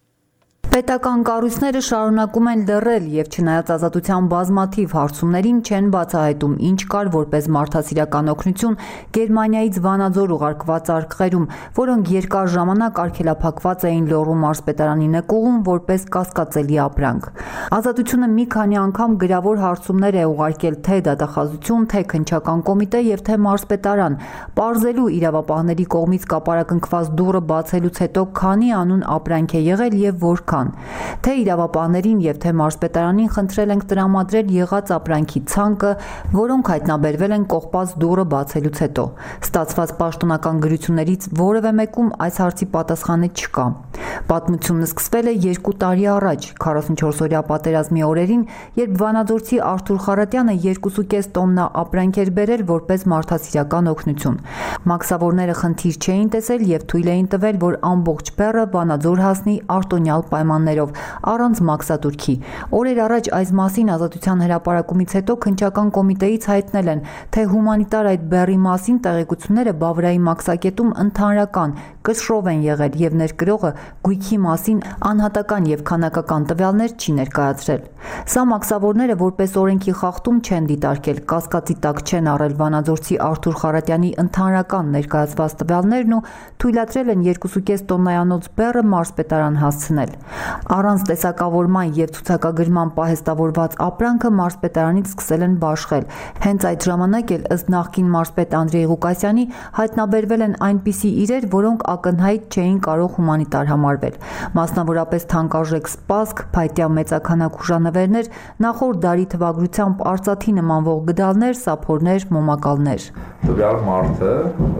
Պետական կառույցները շարունակում են լռել եւ չնայած ազատության բազմաթիվ հարցումներին չեն բացահայտում ինչ կար որպես մարդասիրական օգնություն Գերմանիայից Վանաձոր ուղարկված արկղերում, որոնք երկար ժամանակ արգելափակված էին Լոռու մարզպետարանի նկուղում որպես կասկածելի ապրանք։ Ազատությունը մի քանի անգամ գրավոր հարցումներ է ուղարկել թե դատախազություն, թե քննչական կոմիտե եւ թե մարզպետարան, պարզելու իրավապահների կողմից կապարակնքված դուռը բացելուց հետո քանի անուն ապրանք է եղել եւ որքան։ Թե իրավապահներին եւ թե մարզպետարանին խնդրել ենք տրամադրել եղած ապրանքի ցանկը, որոնք հայտնաբերվել են կողպած դուռը բացելուց հետո։ Ստացված պաշտոնական գրություններից որևէ մեկում այս հարցի պատասխանը չկա։ Պատմությունն սկսվել է 2 տարի առաջ, 44-օրյա պատերազմի օրերին, երբ վանաձորցի Արթուր Խարատյանը 2.5 տոննա ապրանք էր բերել որպես մարդասիրական օգնություն։ Մաքսավորները խնդիր չէին տեսել եւ թույլ էին տվել, որ ամբողջ բեռը Վանաձոր հասնի արտոնյալ պայմաններով, առանց մաքսատուրքի։ Օրեր առաջ այս մասին Ազատության հրապարակումից հետո քննչական կոմիտեից հայտնել են, թե հումանիտար այդ բեռի մասին տեղեկությունները Բավրայի մաքսակետում ընդհանրական, կշռով են եղել եւ ներկրողը գույքի մասին անհատական եւ քանակական տվյալներ չի ներկայացրել։ Սա մաքսավորները որպես օրենքի խախտում չեն դիտարկել, կասկածի տակ չեն առել Վանաձորցի Արթուր Խարատյանի ընդհանրական ներկայացված տվյալներն ու թույլատրել են 2.5 տոննայանոց բեռը մարզպետարան հասցնել։ Առանց տեսակավորման եւ ցուցակագրման պահեստավորված ապրանքը մարզպետարանից սկսել են բաշխել։ Հենց այդ ժամանակ էլ ըստ նախկին մարզպետ Անդրեյ Ղուկասյանի հայտնաբերվել են այնպիսի իրեր, որոնք ակնհայտ չէին կարող հումանիտար համարվել։ Մասնավորապես թանկարժեք սպասք, փայտյա մեծաքանակ հուշանվերներ, նախորդ դարի թվագրությամբ արծաթի նմանվող գդալներ, սափորներ, մոմակալներ։ Տվյալ մարդը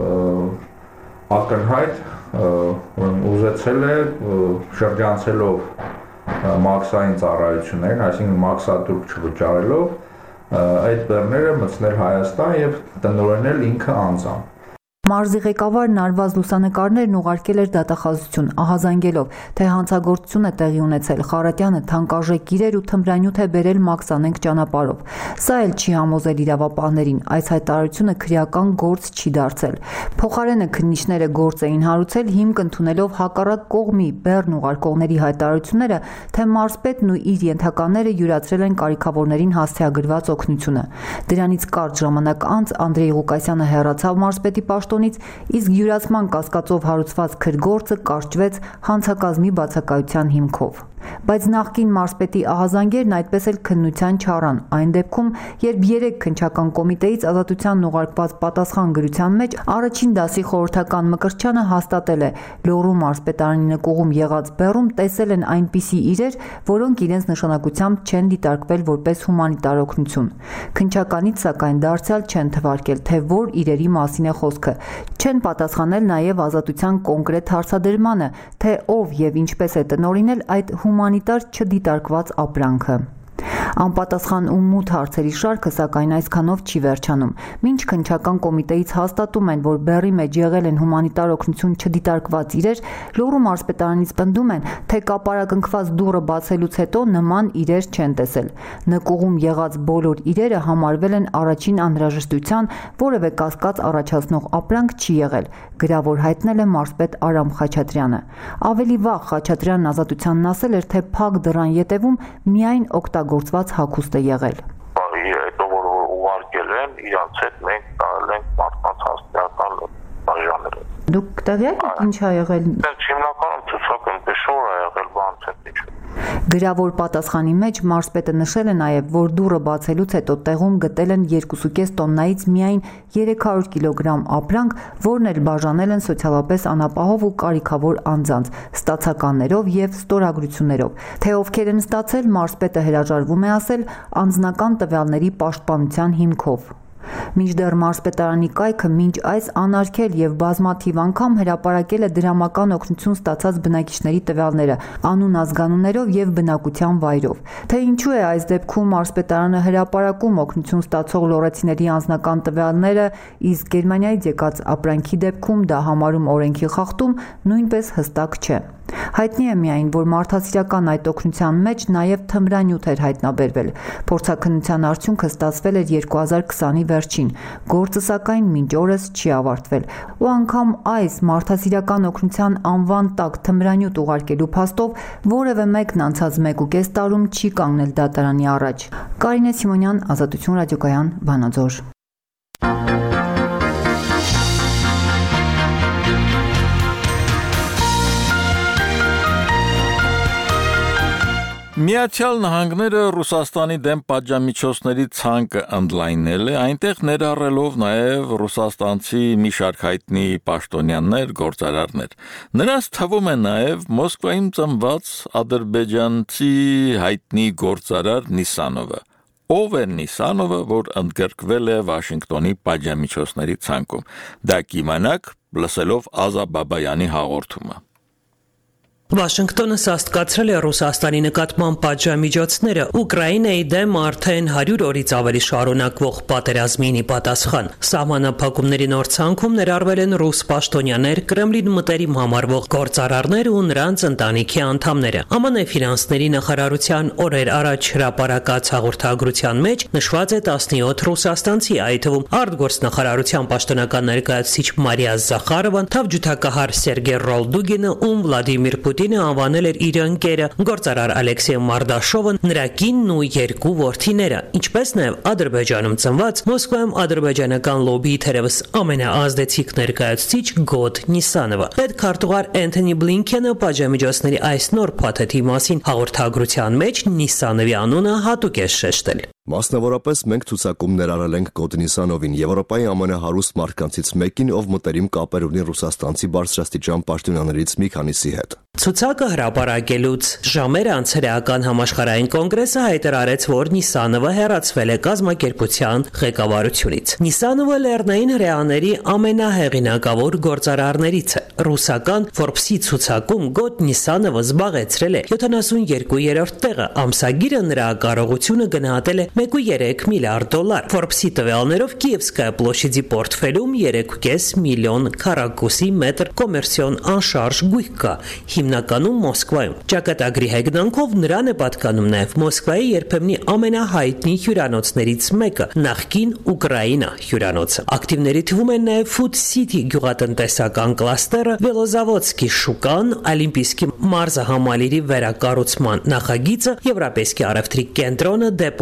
ակնհայտ ուզեցել է շրջանցելով մաքսային ծառայություններին, այսինքն մաքսատուրք չվճարելով այդ բեռները մտցնել Հայաստան եւ տնօրինել ինքը անձամբ։ Մարզի ղեկավարն արված լուսանկարներն ուղարկել էր դատախազություն, ահազանգելով, թե հանցագործություն է տեղի ունեցել, Խարատյանը թանկարժեք իրեր ու թմրանյութ է բերել մաքսանենգ ճանապարհով։ Սա էլ չի համոզել իրավապահներին, այս հայտարարությունը քրեական գործ չի դարձել։ Փոխարենը քննիչները գործ էին հարուցել հիմք ընդունելով հակառակ կողմի բեռն ուղարկողների հայտարարությունները, թե մարզպետն ու իր ենթականները յուրացրել են կարիքավորներին հասցեագրված օգնությունը։ Դրանից կարճ ժամանակ անց Անդրեյ Ղուկասյանը հեռացավ մարզպետի պաշտոնից, իսկ յուրացման կասկածով հարուցված քրգործը կարճվեց հանցակազմի բացակայության հիմքով։ Բայց նախկին մարզպետի ահազանգերն այդպես էլ քննության չառան, այն դեպքում, երբ 3 քննչական կոմիտեից ազատության ուղարկված պատասխան գրության մեջ առաջին դասի խորհրդական Մկրտչյանը հաստատել է Լոռու մարզպետարանի նկուղում եղած բեռում տեսել են այնպիսի իրեր, որոնք իրենց նշանակությամբ չեն դիտարկվել որպես հումանիտար օգնություն։ Քննչականից սակայն դարձյալ չեն թվարկել, թե որ իրերի մասին է խոսքը։ Չեն պատասխանել նաև ազատության կոնկրետ հարցադրմանը, թե ով եւ ինչպես է տնօրինել այդ հումանիտար չդիտարկված ապրանքը։ Անպատասխան ու մութ հարցերի շարքը սակայն այսքանով չի վերջանում։ Մինչ քննչական կոմիտեից հաստատում են, որ բեռի մեջ եղել են հումանիտար օգնություն չդիտարկված իրեր, Լոռու մարզպետարանից պնդում են, թե կապարակնքված դուռը բացելուց հետո նման իրեր չեն տեսել։ Նկուղում եղած բոլոր իրերը համարվել են առաջին անհրաժեշտության, որևէ կասկած առաջացնող ապրանք չի եղել, գրավոր հայտնել է մարզպետ Արամ Խաչատրյանը։ Ավելի վաղ Խաչատրյանն ազատությանն ասել էր, թե փակ դռան ետևում միայն օգտագործված հագուստ է եղել։ Հետո որ ուղարկել են, իրանց հետ մենք տարել ենք մարդկանց հասարակական բաժաները։ Դուք տեղյակ եք ինչ ա եղել։ Հիմնականում ցուցակ ընկշոր ա եղել բանց հետ ինչ։ Գրավոր պատասխանի մեջ մարզպետը նշել է նաև, որ դուռը բացելուց հետո տեղում գտել են 2.5 տոննայից միայն 300 կիլոգրամ ապրանք, որն էլ բաժանել են սոցիալապես անապահով ու կարիքավոր անձանց, ստացականներով եւ ստորագրություններով։ Թե ովքեր են ստացել, մարզպետը հրաժարվում է ասել անձնական տվյալների պաշտպանության հիմքով։ Մինչդեռ մարզպետարանի կայքը մինչ այս անարգել եւ բազմաթիվ անգամ հրապարակել է դրամական օգնություն ստացած բնակիչների տվյալները, անուն ազգանուններով եւ բնակության վայրով։ Թե ինչու է այս դեպքում մարզպետարանը հրապարակում օգնություն ստացող լոռեցիների անձնական տվյալները, իսկ Գերմանիայից եկած ապրանքի դեպքում դա համարում օրենքի խախտում, նույնպես հստակ չէ։ Հայտնի է միայն, որ մարդասիրական այդ օգնության մեջ նաև թմրանյութ էր հայտնաբերվել։ Փորձաքննության արդյունքը ստացվել էր 2020-ի վերջին, գործը սակայն մինչ օրս չի ավարտվել։ Ու անգամ այս մարդասիրական օգնության անվան տակ թմրանյութ ուղարկելու փաստով որևէ մեկն անցած 1.5 տարում չի կանգնել դատարանի առաջ։ Կարինե Սիմոնյան, Ազատություն ռադիոկայան, Վանաձոր։ Միացյալ Նահանգները Ռուսաստանի դեմ պատժամիջոցների ցանկը ընդլայնել է, այնտեղ ներառելով նաև ռուսաստանցի մի շարք հայտնի պաշտոնյաներ, գործարարներ։ Նրանց թվում է նաև Մոսկվայում ծնված ադրբեջանցի հայտնի գործարար Նիսանովը։ Ով է Նիսանովը, որ ընդգրկվել է Վաշինգտոնի պատժամիջոցների ցանկում։ Դա կիմանաք, լսելով Ազա Բաբայանի հաղորդումը։ Վաշինգտոնը սաստկացրել է Ռուսաստանի նկատմամբ պատժամիջոցները Ուկրաինայի դեմ արդեն 100 օրից ավելի շարունակվող պատերազմին ի պատասխան։ Սահմանափակումների նոր ցանքում ներառվել են ռուս պաշտոնյաներ, Կրեմլին մտերիմ համարվող գործարարներ ու նրանց ընտանիքի անդամները։ ԱՄՆ ֆինանսների նախարարության օրեր առաջ հրապարակած հաղորդագրության մեջ նշված է 17 ռուսաստանցի, այդ թվում արտգործնախարարության պաշտոնական ներկայացուցիչ Մարիա Զախարովան, թավջութակահար Սերգեյ Ռոլդուգինը, ում Վլադիմիր Պուտինը անվանել էր իր ընկերը, գործարար Ալեքսեյ Մարդաշովն, նրա կինն ու 2 որդիները, ինչպես նաև Ադրբեջանում ծնված Մոսկվայում ադրբեջանական լոբիի թերևս ամենաազդեցիկ ներկայացուցիչ Գոդ Նիսանովը։ Պետքարտուղար Էնթոնի Բլինքենը պատժամիջոցների այս նոր փաթեթի մասին հաղորդագրության մեջ Նիսանովի անունը հատուկ է շեշտել։ Մասնավորապես մենք ցուցակումներ արել ենք Գոդ Նիսանովին, Եվրոպայի ամենահարուստ մարդկանցից մեկին, ով մտերիմ կապեր ունի ռուսաստանցի բարձրաստիճան պաշտոնյաներից մի քանիսի հետ։ Ցուցակը հրապարակելուց ժամեր անց հրեական համաշխարհային կոնգրեսը հայտարարեց, որ Նիսանովը հեռացվել է կազմակերպության ղեկավարությունից։ Նիսանովը լեռնային հրեաների ամենահեղինակավոր գործարարներից է։ Ռուսական Forbes-ի ցուցակում Գոդ Նիսանովը զբաղեցրել է 72-րդ տեղը, ամսագիրը նրա կարողությունը գնահատել է 1.3 միլիարդ դոլար։ Forbes-ի տվյալներով Կիևսկայա պլոշիդի պորտֆելում 3.5 միլիոն քառակուսի մետր կոմերցիոն անշարժ գույք կա, հիմնականում Մոսկվայում։ Ճակատագրի հեգնանքով նրան է պատկանում նաև Մոսկվայի երբեմնի ամենահայտնի հյուրանոցներից մեկը՝ նախկին Ուկրաինա հյուրանոցը։ Ակտիվների թվում են նաև Food City գյուղատնտեսական կլաստերը, Վելոզավոդսկի շուկան, Օլիմպիսկի մարզահամալիրի վերակառուցման նախագիծը, Եվրոպейский առևտրի կենտրոնը, Դեպոլեսնա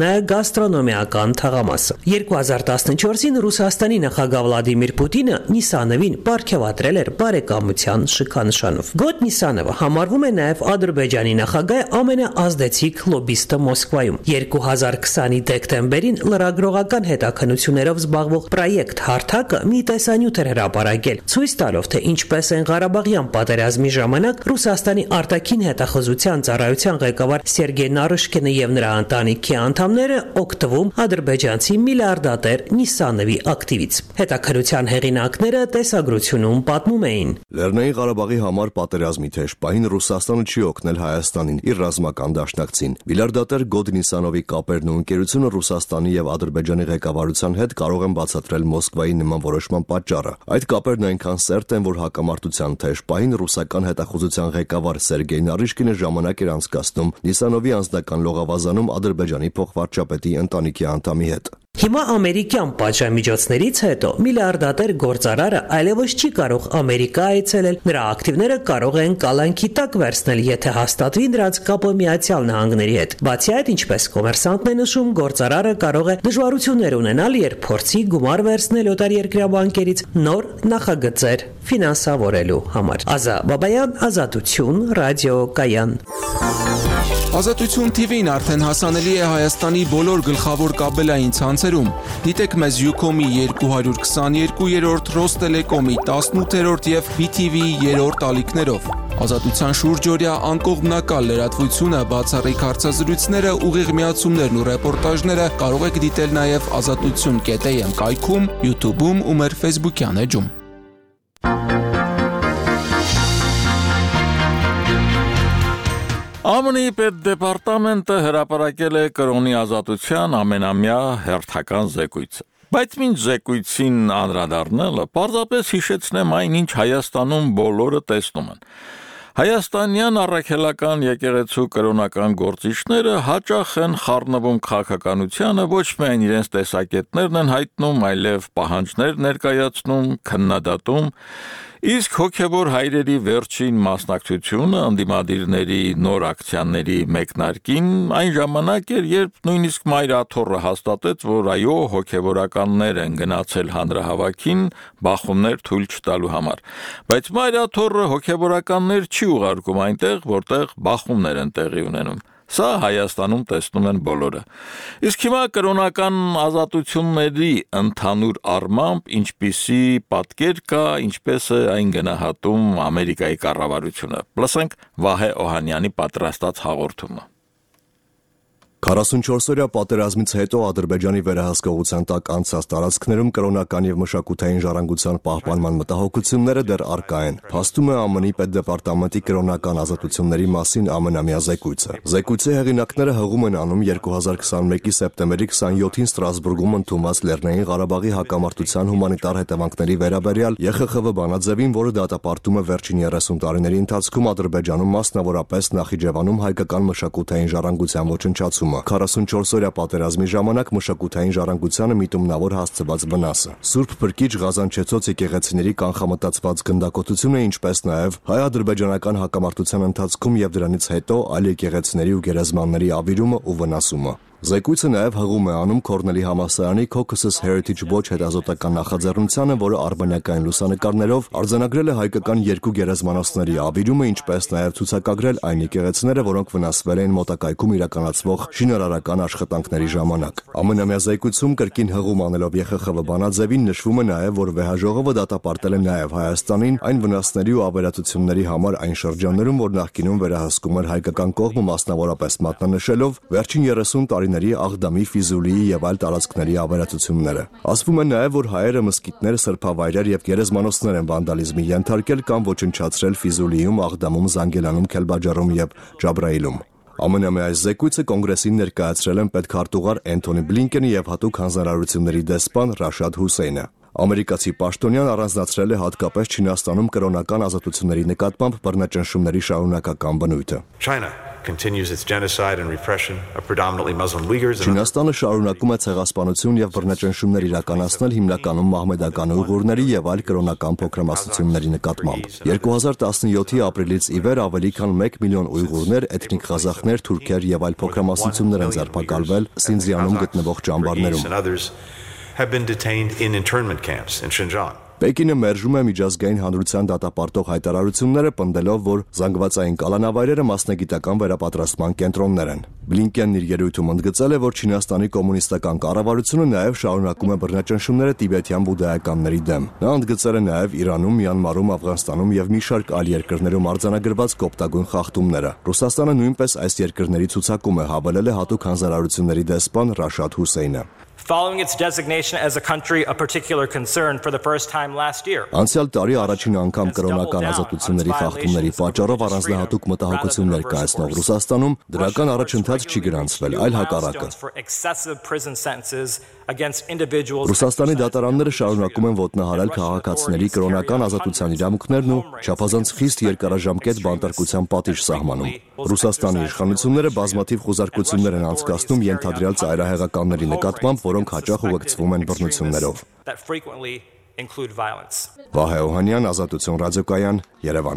նաև գաստրոնոմիական թաղամասը։ 2014-ին Ռուսաստանի նախագահ Վլադիմիր Պուտինը Նիսանովին պարգևատրել էր բարեկամության շքանշանով։ Գոտ Նիսանովը համարվում է նաև Ադրբեջանի նախագահի ամենաազդեցիկ լոբիստը Մոսկվայում։ 2020-ի դեկտեմբերին լրագրողական հետաքննություններով զբաղվող պրոյեկտ Հարթակը մի տեսանյութ էր հրապարակել, ցույց տալով, թե ինչպես են Ղարաբաղյան պատերազմի ժամանակ Ռուսաստանի արտաքին հետախուզության ծառայության ղեկավար Սերգեյ Նարիշկինը եւ նրա ընտանիքի անդամները օգտվում ադրբեջանցի միլիարդատեր Նիսանովի ակտիվից։ Հետաքրության հեղինակները տեսագրությունում պատմում էին. Լեռնային Ղարաբաղի համար պատերազմի թեժ պահին Ռուսաստանը չի օգնել Հայաստանին իր ռազմական դաշնակցին։ Միլիարդատեր Գոտ Նիսանովի կապերն ու ընկերությունը Ռուսաստանի եւ Ադրբեջանի ղեկավարության հետ կարող են բացատրել Մոսկվայի նման որոշման պատճառը։ Այդ կապերն այնքան սերտ են, որ հակամարտության թեժ պահին ռուսական հետախուզության ղեկավար Սերգեյ Նարիշկինը ժամանակ էր անցկացնում Նիսանովի անձնական լողավազանում Ադրբեջանի փոխվարչապետի ընտանիքի անդամի հետ։ Հիմա ամերիկյան պատժամիջոցներից հետո միլիարդատեր գործարարը այլևս չի կարող Ամերիկա այցելել, նրա ակտիվները կարող են կալանքի տակ վերցնել, եթե հաստատվի նրանց կապը Միացյալ Նահանգների հետ։ Բացի այդ, ինչպես կոմերսանտն է նշում, գործարարը կարող է դժվարություններ ունենալ, երբ փորձի գումար վերցնել օտարերկրյա բանկերից նոր նախագծեր ֆինանսավորելու համար։ Ազա Բաբայան, Ազատություն, Ռադիո Կայան։ Ազատություն TV-ն արդեն հասանելի է Հայաստանի բոլոր գլխավոր կաբելային ցանցերում։ Դիտեք մեզ Ucom-ի 222-րդ, Ռոստելեկոմի 18-րդ եւ BTV-ի 3-րդ ալիքներով։ Ազատության շուրջօրյա անկողմնակալ լրատվությունը, բացառիկ հարցազրույցները, ուղիղ միացումներն ու ռեպորտաժները կարող եք դիտել նաեւ azatutsun.am կայքում, YouTube-ում ու մեր Facebook-յան էջում։ ԱՄՆ-ի պետդեպարտամենտը հրապարակել է կրոնի ազատության ամենամյա հերթական զեկույցը։ Բայց մինչ զեկույցին անդրադառնալը պարզապես հիշեցնեմ այն, ինչ Հայաստանում բոլորը տեսնում են։ Հայաստանյան առաքելական եկեղեցու կրոնական գործիչները հաճախ են խառնվում քաղաքականությանը, ոչ միայն իրենց տեսակետներն են հայտնում, այլև պահանջներ ներկայացնում, քննադատում, իսկ հոգևոր հայրերի վերջին մասնակցությունը ընդդիմադիրների նոր ակցիաների մեկնարկին այն ժամանակ էր, երբ նույնիսկ Մայր Աթոռը հաստատեց, որ այո, հոգևորականներ են գնացել հանրահավաքին բախումներ թույլ չտալու համար, բայց Մայր Աթոռը հոգևորականներ չի ուղարկում այնտեղ, որտեղ բախումներ են տեղի ունենում։ Սա Հայաստանում տեսնում են բոլորը։ Իսկ հիմա կրոնական ազատությունների ընդհանուր առմամբ ինչպիսի պատկեր կա, ինչպես է այն գնահատում Ամերիկայի կառավարությունը։ Լսենք Վահե Օհանյանի պատրաստած հաղորդումը։ 44-օրյա պատերազմից հետո Ադրբեջանի վերահսկողության տակ անցած տարածքներում կրոնական եւ մշակութային ժառանգության պահպանման մտահոգությունները դեռ առկա են։ Փաստում է ԱՄՆ-ի պետդեպարտամենտի կրոնական ազատությունների մասին ամենամյա զեկույցը։ Զեկույցի հեղինակները հղում են անում 2021-ի սեպտեմբերի 27-ին Ստրասբուրգում ընդունված Լեռնային Ղարաբաղի հակամարտության հումանիտար հետևանքների վերաբերյալ ԵԽԽՎ բանաձևին, որը դատապարտում է վերջին 30 տարիների ընթացքում Ադրբեջանում, մասնավորապես Նախիջևանում հայկական մշակութային ժառանգության ոչնչացումը։ 44-օրյա պատերազմի ժամանակ մշակութային ժառանգությանը միտումնավոր հասցված վնասը։ Սուրբ Փրկիչ Ղազանչեցոց եկեղեցիների կանխամտածված գնդակոծությունը, ինչպես նաև հայ-ադրբեջանական հակամարտության ընթացքում եւ դրանից հետո այլ եկեղեցիների ու գերեզմանների ավիրումը ու վնասումը։ Զեկույցը նաև հղում է անում Քորնելի համալսարանի Caucasus Heritage Watch հետազոտական նախաձեռնությանը, որը արբանյակային լուսանկարներով արձանագրել է հայկական երկու գերեզմանոցների ավիրումը, ինչպես նաև ցուցակագրել այն եկեղեցիները, որոնք վնասվել էին մոտակայքում իրականացվող շինարարական աշխատանքների ժամանակ։ Ամենամյա զեկույցում կրկին հղում անելով ԵԽԽՎ բանաձևին նշվում է նաև, որ վեհաժողովը դատապարտել է նաև Հայաստանին այն վնասների ու ավերածությունների համար այն շրջաններում, որ նախկինում վերահսկում էր հայկական կողմը, մասնավորապես մատնանշելով վերջին 30 տարիների Աղդամի, Ֆիզուլիի եւ այլ տարածքների ավերածությունները։ Ասվում է նաև, որ հայերը մզկիթներ, սրբավայրեր եւ գերեզմանոցներ են վանդալիզմի ենթարկել կամ ոչնչացրել Ֆիզուլիում, Աղդամում, Զանգելանում, Քելբաջարում եւ Ջաբրայիլում։ Ամենամյա այս զեկույցը կոնգրեսին ներկայացրել են պետքարտուղար Էնթոնի Բլինկենը եւ հատուկ հանձնարարությունների դեսպան Ռաշադ Հուսեյնը։ Ամերիկացի պաշտոնյան առանձնացրել է հատկապես Չինաստանում կրոնական ազատությունների նկատմամբ բռնաճնշումների շարունակական բնույթը։ Չինաստանը շարունակում է ցեղասպանություն եւ բռնաճնշումներ իրականացնել հիմնականում մահմեդական ուйղուրների եւ այլ կրոնական փոքրամասնությունների նկատմամբ։ 2017-ի ապրիլից ի վեր ավելի քան 1 միլիոն ուйղուրներ, էթնիկ ղազախներ, թուրքեր եւ այլ փոքրամասնություններ են ձերբակալվել Սինձիանում գտնվող ճամբարներում։ Պեկինը մերժում է միջազգային հանրության դատապարտող հայտարարությունները, պնդելով, որ զանգվածային կալանավայրերը մասնագիտական վերապատրաստման կենտրոններ են։ Բլինկենն իր ելույթում ընդգծել է, որ Չինաստանի կոմունիստական կառավարությունը նաև շարունակում է բռնաճնշումները տիբեթյան բուդդայականների դեմ։ Նա ընդգծել է նաև Իրանում, Մյանմարում, Աֆղանստանում եւ մի շարք այլ երկրներում արձանագրված կոպտագույն խախտումները։ Ռուսաստանը նույնպես այս երկրների ցուցակում է, հավելել է հատուկ հանձնարարությունների դեսպան Ռաշադ Հուսեյնը։ Following its designation as a country of particular concern for the first time last year. Անցյալ տարի առաջին անգամ կրոնական ազատությունների խախտումների պատճառով առանձնահատուկ մտահոգություններ կայացնող Ռուսաստանում դրական առաջընթաց չի գրանցվել, այլ հակառակը։ Ռուսաստանի դատարանները շարունակում են ոտնահարել քաղաքացիների կրոնական ազատության իրավունքներն ու չափազանց խիստ երկարաժամկետ բանտարկության պատիժ սահմանում։ Ռուսաստանի իշխանությունները բազմաթիվ խուզարկություններ են անցկացնում ենթադրյալ ծայրահեղականների նկատմամբ, որոնք հաճախ ուղեկցվում են բռնություններով։ Վահե Օհանյան, Ազատություն ռադիոկայան, Երևան։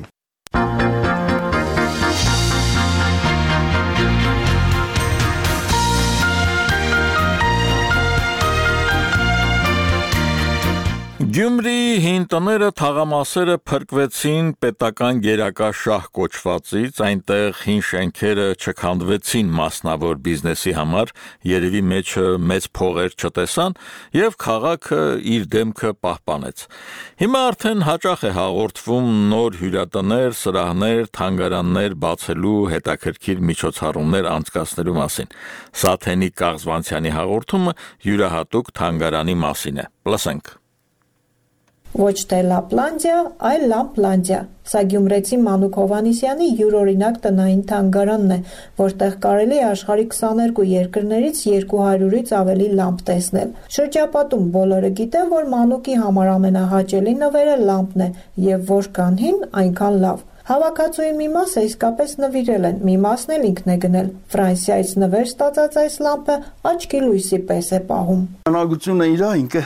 Գյումրիի հին տները թաղամասերը փրկվեցին պետական գերակա շահ կոչվածից, այնտեղ հին շենքերը չքանդվեցին մասնավոր բիզնեսի համար, երևի մեջը մեծ փողեր չտեսան եւ քաղաքը իր դեմքը պահպանեց։ Հիմա արդեն հաճախ է հաղորդվում նոր հյուրատներ, սրահներ, թանգարաններ բացելու հետաքրքիր միջոցառումներ անցկացնելու մասին։ Սաթենի Կաղզվանցյանի հաղորդումը յուրահատուկ թանգարանի մասին է։ Լսենք։ Ոչ թե Լապլանդիա, այլ Լապլանդիա։ Սա գյումրեցի Մանուկ Հովհաննիսյանի յուրօրինակ տնային թանգարանն է, որտեղ կարելի է աշխարհի 22 երկրներից 200-ից ավելի լամպ տեսնել։ Շրջապատում բոլորը գիտեն, որ Մանուկի համար ամենահաճելի նվերը լամպն է, եւ որքան հին, այնքան լավ։ Հավաքածուի մի մասը իսկապես նվիրել են, մի մասն էլ ինքն է գնել։ Ֆրանսիայից նվեր ստացած այս լամպը աչքի լույսի պես է պահում։ Հնագությունը իրա ինքը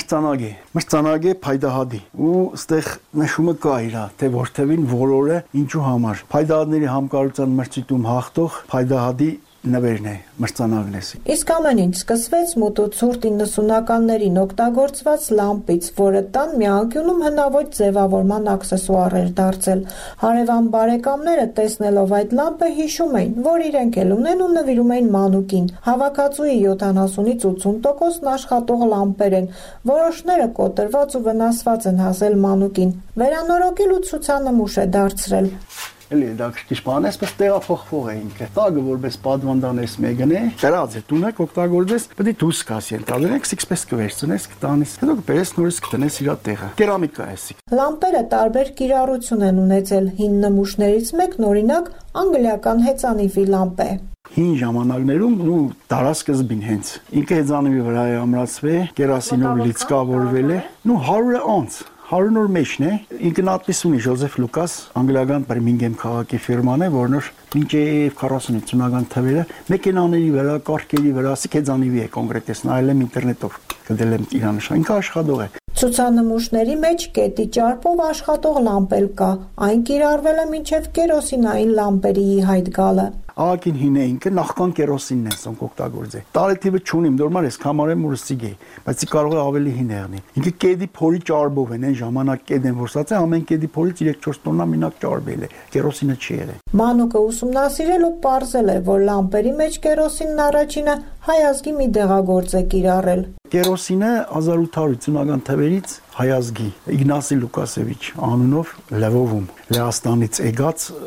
մրցանակ է Փայդահադի ու ստեղ նշումը կա իրա, թե որթևին որորը ինչու համար։ Փայդահադների համկարության մրցույթում հաղթող Փայդահադի նվերն է, մրցանակն է։ Իսկ ամեն ինչ սկսվեց մոտոցուրտ 90-ականներին օգտագործված լամպից, որը տան մի անկյունում հնաոճ ձևավորման աքսեսուար էր դարձել։ Հարևան բարեկամները տեսնելով այդ լամպը հիշում էին, որ իրենք էլ ունեն ու նվիրում էին Մանուկին։ Հավաքածուի 70-ից 80%-ն աշխատող լամպեր են, որոշները կոտրված ու վնասված են հասել Մանուկին։ Վերանորոգել ու ցուցանմուշ է դարձրել։ Էլի դա քիչ բան է, պես տեղափոխվող է ինքը։ Տագը որպես պատվանդանես մեկն է, դրած է տունը կօգտագործես, պետք է դուրս գաս ենթադրենք, սիքսպես կվերցնես, կտանես, հետո կբերես նորից կտնես իր տեղը։ Կերամիկա է սիկ։ Լամպերը տարբեր կիրառություն են ունեցել։ Հին նմուշներից մեկն օրինակ անգլիական հեծանիվի լամպ է։ Հին ժամանակներում ու դարասկզբին հենց ինքը հեծանիվի վրա է ամրացվել, կերասինով լիցքավորվել է, 100 անց 100 նոր մեջն է, ինքնատես ունի Ժոզեֆ Լուկաս, անգլիական Բիրմինգեմ քաղաքի ֆիրման է, որն որ մինչև 40-50-ական թվերը մեքենաների վրա, կառքերի վրա, սիքեձանիվի է կոնկրետես, նայել եմ ինտերնետով, գտել եմ իրանշան, ինքը աշխատող է։ Ցուցանմուշների մեջ կետի ճարպով աշխատող լամպել կա, այն կիրառվել է մինչև կերոսինային լամպերի հայտ գալը։ Ակին հին է ինքը նախքան կերոսինն է սոնք օգտագործել։ Տարեթիվը չունիմ, դորմար ես կամարեմ ու սիգե, բայց կարող է ավելի հին եղնի։ Ինքը կեդի փորի ճարբով են, այն ժամանակ կեդ են որսած է, ամեն կեդի փորից 3-4 տոննա մինակ ճարբել է։ Կերոսինը չի եղել։ Մանուկը ուսումնասիրել ու պարզել է, որ լամպերի մեջ կերոսինն առաջինը հայ ազգի մի դեղագործ է կիրառել։ Կերոսինը 1850-ական թվերից հայ ազգի Իգնասի Լուկասևիչ անունով Լևովում Լեհաստանից եկած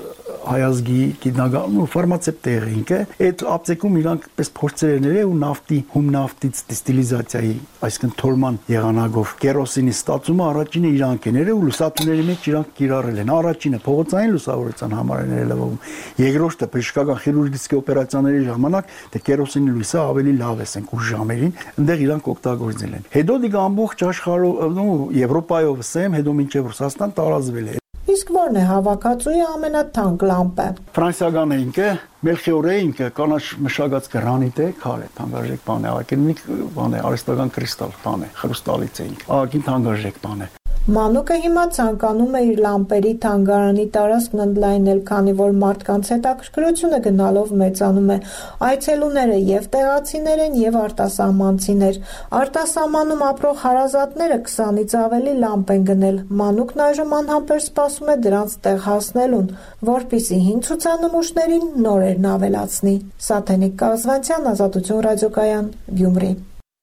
հայազգի գիտնական ու ֆարմացևտ եղինք է, այդ ապտեկում իրանք պես փորձերներ է ու նավթի հումնավթից դիստիլիզացիայի, այսինքն թորման եղանակով կերոսինի ստացումը առաջինը իրանք են ու լուսատուների մեջ իրանք կիրառել են։ Առաջինը փողոցային լուսավորության համար են ելևում։ Երկրորդը բժշկական խիրուրգիական օպերացիաների ժամանակ դե կերոսինի լույսը ավելի լավ է, ասենք ուշ ժամերին, այնտեղ իրանք օգտագործել են։ Հետո դիգ ամբողջ աշխարհով, Եվրոպայով ասեմ, հետո մինչև Ռուսաստան տարածվել է։ Իսկ ո՞րն է հավաքածուի ամենաթանկ լամպը։ Ֆրանսիական ինքը, Մելխիորե ինքը, կանաչ մշակած գրանիտ է, քար է, թանկարժեք բան է, ակենիկ բան է, արհեստական կրիստալ բան է, խրուստալից է ինքը։ Ակին թանկարժեք բան է։ Մանուկը հիմա ցանկանում է իր լամպերի թանգարանի տարածքն ընդլայնել, քանի որ մարդկանց հետաքրքրությունը գնալով մեծանում է։ Այցելուները եւ տեղացիներ են, եւ արտասահմանցիներ։ Արտասահմանում ապրող հարազատները 20-ից ավելի լամպ են գնել։ Մանուկն այժմ անհամբեր սպասում է դրանց տեղ հասնելուն, որպեսզի հին ցուցանմուշներին նորերն ավելացնի։ Սաթենիկ Կազվանցյան, Ազատություն ռադիոկայան, Գյումրի։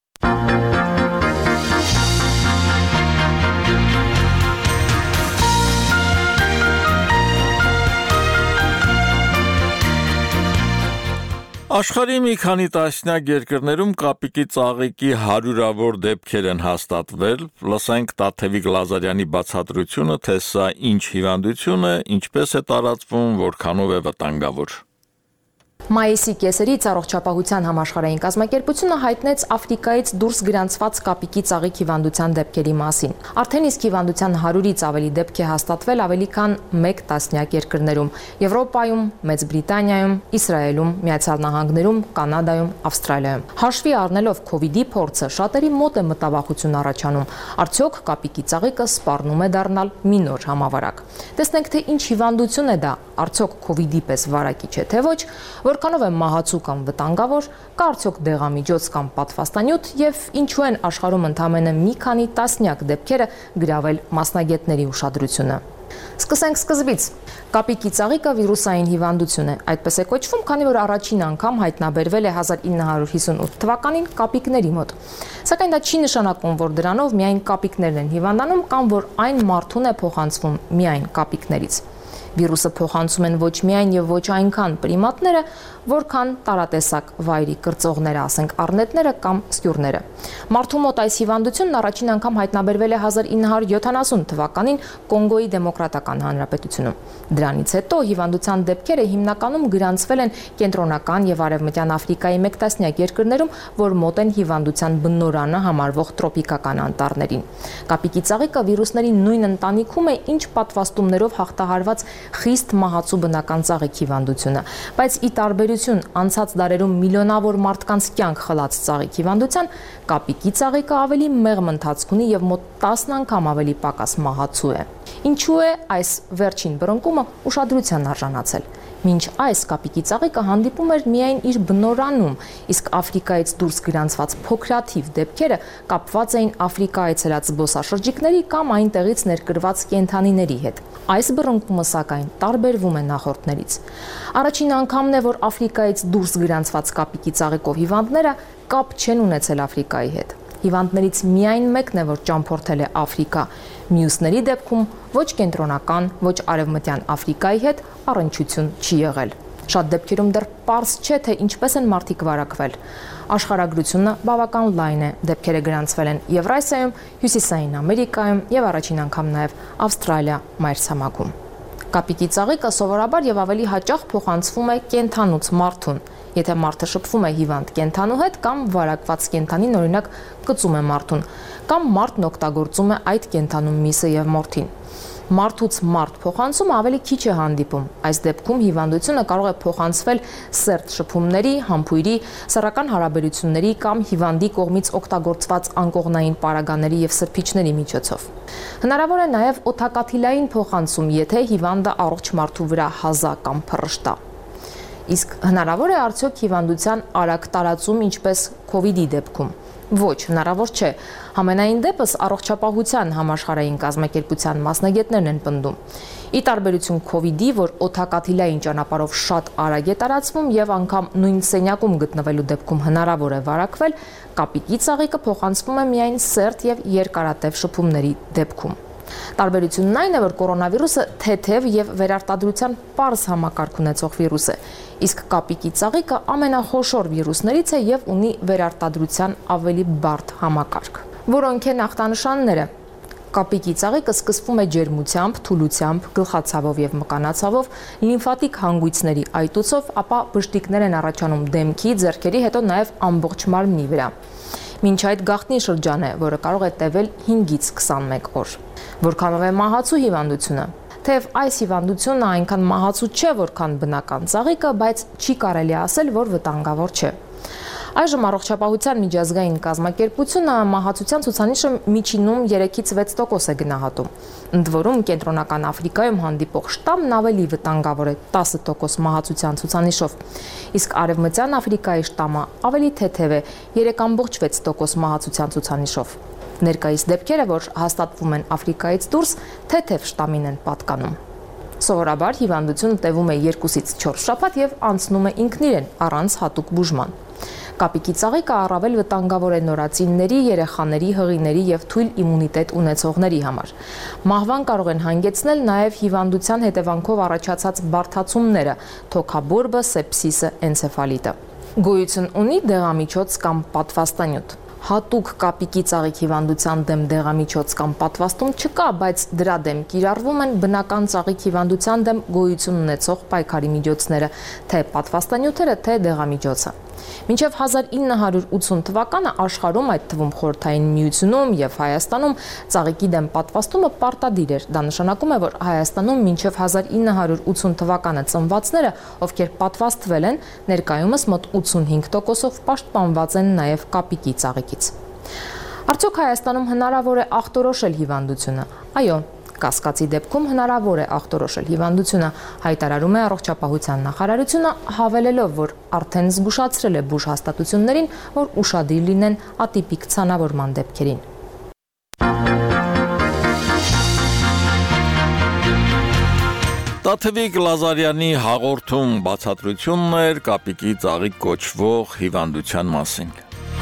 Աշխարհի մի քանի տասնյակ երկրներում կապիկի ծաղիկի հարյուրավոր դեպքեր են հաստատվել, լսենք Տաթևիկ Լազարյանի բացատրությունը, թե սա ինչ հիվանդություն է, ինչպես է տարածվում, որքանով է վտանգավոր։ Մայիսի կեսերից առողջապահության համաշխարհային կազմակերպությունը հայտնեց Աֆրիկայից դուրս գրանցված կապիկի ծաղիկ հիվանդության դեպքերի մասին։ Արդեն իսկ հիվանդության 100-ից ավելի դեպք է հաստատվել ավելի քան 1 տասնյակ երկրներում՝ Եվրոպայում, Մեծ Բրիտանիայում, Իսրայելում, Միացյալ Նահանգներում, Կանադայում, Ավստրալիայում։ Հաշվի առնելով COVID-ի փորձը, շատերի մոտ է մտավախություն առաջանում։ Արդյոք կապիկի ծաղիկը սպառնում է դառնալ մի նոր համավարակ։ Տեսնենք, թե ինչ հիվանդություն է դա, արդյոք COVID-ի պես վարակիչ է, թե ոչ, որքանով է մահացու կամ վտանգավոր, կա արդյոք դեղամիջոց կամ պատվաստանյութ եւ ինչու են աշխարհում ընդամենը մի քանի տասնյակ դեպքերը գրավել մասնագետների ուշադրությունը։ Սկսենք սկզբից։ Կապիկի ծաղիկը վիրուսային հիվանդություն է, այդպես է կոչվում, քանի որ առաջին անգամ հայտնաբերվել է 1958 թվականին կապիկների մոտ։ Սակայն դա չի նշանակում, որ դրանով միայն կապիկներն են հիվանդանում կամ որ այն մարդուն է փոխանցվում միայն կապիկներից։ Վիրուսը փոխանցում են ոչ միայն եւ ոչ այնքան պրիմատները, որքան տարատեսակ վայրի կրծողները, ասենք առնետները կամ սկյուրները։ Մարդու մոտ այս հիվանդությունն առաջին անգամ հայտնաբերվել է 1970 թվականին Կոնգոյի Դեմոկրատական Հանրապետությունում։ Դրանից հետո հիվանդության դեպքերը հիմնականում գրանցվել են կենտրոնական եւ արևմտյան Աֆրիկայի 1 տասնյակ երկրներում, որ մոտ են հիվանդության բնորանը համարվող տրոպիկական անտառներին։ Կապիկի ծաղիկը վիրուսների նույն ընտանիքում է, ինչ պատվաստումներով հաղթահարված խիստ մահացու բնական ծաղիկ հիվանդությունը, բայց ի տարբերություն անցած դարերում միլիոնավոր մարդկանց կյանք խլած ծաղիկ հիվանդության, կապիկի ծաղիկը ավելի մեղմ ընթացք ունի եւ մոտ 10 անգամ ավելի պակաս մահացու է։ Ինչու է այս վերջին բռնկումը ուշադրության արժանացել։ Մինչ այս կապիկի ծաղիկը հանդիպում էր միայն իր բնորանում, իսկ Աֆրիկայից դուրս գրանցված փոքրաթիվ դեպքերը կապված էին Աֆրիկա այցելած զբոսաշրջիկների կամ այնտեղից ներկրված կենդանիների հետ։ Այս բռնկումը սակայն տարբերվում է նախորդներից։ Առաջին անգամն է, որ Աֆրիկայից դուրս գրանցված կապիկի ծաղիկով հիվանդները կապ չեն ունեցել Աֆրիկայի հետ։ Հիվանդներից միայն մեկն է, որ ճամփորդել է Աֆրիկա։ Մյուսների դեպքում ոչ կենտրոնական, ոչ արևմտյան Աֆրիկայի հետ առնչություն չի եղել։ Շատ դեպքերում դեռ պարզ չէ, թե ինչպես են մարդիկ վարակվել։ Աշխարհագրությունը բավական լայն է։ Դեպքերը գրանցվել են Եվրասիայում, Հյուսիսային Ամերիկայում եւ առաջին անգամ նաեւ Ավստրալիա մայրցամաքում։ Կապիկի ծաղիկը սովորաբար եւ ավելի հաճախ փոխանցվում է կենդանուց մարդուն։ Եթե մարդը շփվում է հիվանդ կենդանու հետ կամ վարակված կենդանին օրինակ կծում է մարդուն, կամ մարդն օգտագործում է այդ կենդանու միսը եւ մորթին։ Մարդուց մարդ փոխանցումը ավելի քիչ է հանդիպում։ Այս դեպքում հիվանդությունը կարող է փոխանցվել սերտ շփումների, համբույրի, սեռական հարաբերությունների կամ հիվանդի կողմից օգտագործված անկողնային պարագաների եւ սրբիչների միջոցով։ Հնարավոր է նաեւ օդակաթիլային փոխանցում, եթե հիվանդը առողջ մարդու վրա հազա կամ փռշտա։ Իսկ հնարավոր է արդյոք հիվանդության արագ տարածում, ինչպես COVID-ի դեպքում։ Ոչ, հնարավոր չէ։ Համենայն դեպս առողջապահության համաշխարհային կազմակերպության մասնագետներն են պնդում։ Ի տարբերություն COVID-ի, որ օդակաթիլային ճանապարհով շատ արագ է տարածվում եւ անգամ նույն սենյակում գտնվելու դեպքում հնարավոր է վարակվել, կապիկի ծաղիկը փոխանցվում է միայն սերտ եւ երկարատև շփումների դեպքում։ Տարբերությունն այն է, որ կորոնավիրուսը թեթև եւ վերարտադրության պարզ համակարգ ունեցող վիրուս է, իսկ կապիկի ծաղիկը ամենախոշոր վիրուսներից է եւ ունի վերարտադրության ավելի բարդ համակարգ։ Որոնք են ախտանշանները։ Կապիկի ծաղիկը սկսվում է ջերմությամբ, թուլությամբ, գլխացավով եւ մկանացավով, լիմֆատիկ հանգույցների այտուցով, ապա բշտիկներ են առաջանում դեմքի, ձեռքերի, հետո նաեւ ամբողջ մարմնի վրա։ Մինչ այդ գաղտնի շրջան է, որը կարող է տևել 5-ից 21 օր։ Որքանով է մահացու հիվանդությունը։ Թեև այս հիվանդությունը այնքան մահացու չէ, որքան բնական ծաղիկը, բայց չի կարելի ասել, որ վտանգավոր չէ։ Այժմ առողջապահության միջազգային կազմակերպությունը մահացության ցուցանիշը միջինում 3-ից 6% է գնահատում։ Ընդ որում Կենտրոնական Աֆրիկայում հանդիպող շտամն ավելի վտանգավոր է 10% մահացության ցուցանիշով, իսկ Արևմտյան Աֆրիկայի շտամը ավելի թեթև է 3.6% մահացության ցուցանիշով։ Ներկայիս դեպքերը, որ հաստատվում են Աֆրիկայից դուրս, թեթև շտամին են պատկանում։ Սովորաբար հիվանդությունը տևում է 2-ից 4 շաբաթ եւ անցնում է ինքնիրեն առանց հատուկ բուժման։ Կապիկի ծաղիկը առավել վտանգավոր է նորածինների, երեխաների, հղիների եւ թույլ իմունիտետ ունեցողների համար։ Մահվան կարող են հանգեցնել նաեւ հիվանդության հետևանքով առաջացած բարդացումները՝ թոքաբորբը, սեպսիսը, էնցեֆալիտը։ Գոյություն ունի դեղամիջոց կամ պատվաստանյութ։ Հատուկ կապիկի ծաղիկ հիվանդության դեմ դեղամիջոց կամ պատվաստում չկա, բայց դրա դեմ կիրառվում են բնական ծաղիկ հիվանդության դեմ գոյություն ունեցող պայքարի միջոցները, թե պատվաստանյութերը, թե դեղամիջոցը։ Մինչև 1980 թվականը աշխարհում, այդ թվում Խորհրդային Միությունում եւ Հայաստանում ծաղիկի դեմ պատվաստումը պարտադիր էր։ Դա նշանակում է, որ Հայաստանում մինչև 1980 թվականը ծնվածները, ովքեր պատվաստվել են, ներկայումս մոտ 85%-ով պաշտպանված են նաեւ կապիկի ծաղիկից։ Արդյոք Հայաստանում հնարավոր է ախտորոշել հիվանդությունը։ Այո, կասկածի դեպքում հնարավոր է ախտորոշել հիվանդությունը, հայտարարում է առողջապահության նախարարությունը, հավելելով, որ արդեն զգուշացրել է բուժհաստատություններին, որ ուշադիր լինեն ատիպիկ ցանավորման դեպքերին։ Տաթևիկ Լազարյանի հաղորդում բացատրությունն էր կապիկի ծաղիկ կոչվող հիվանդության մասին։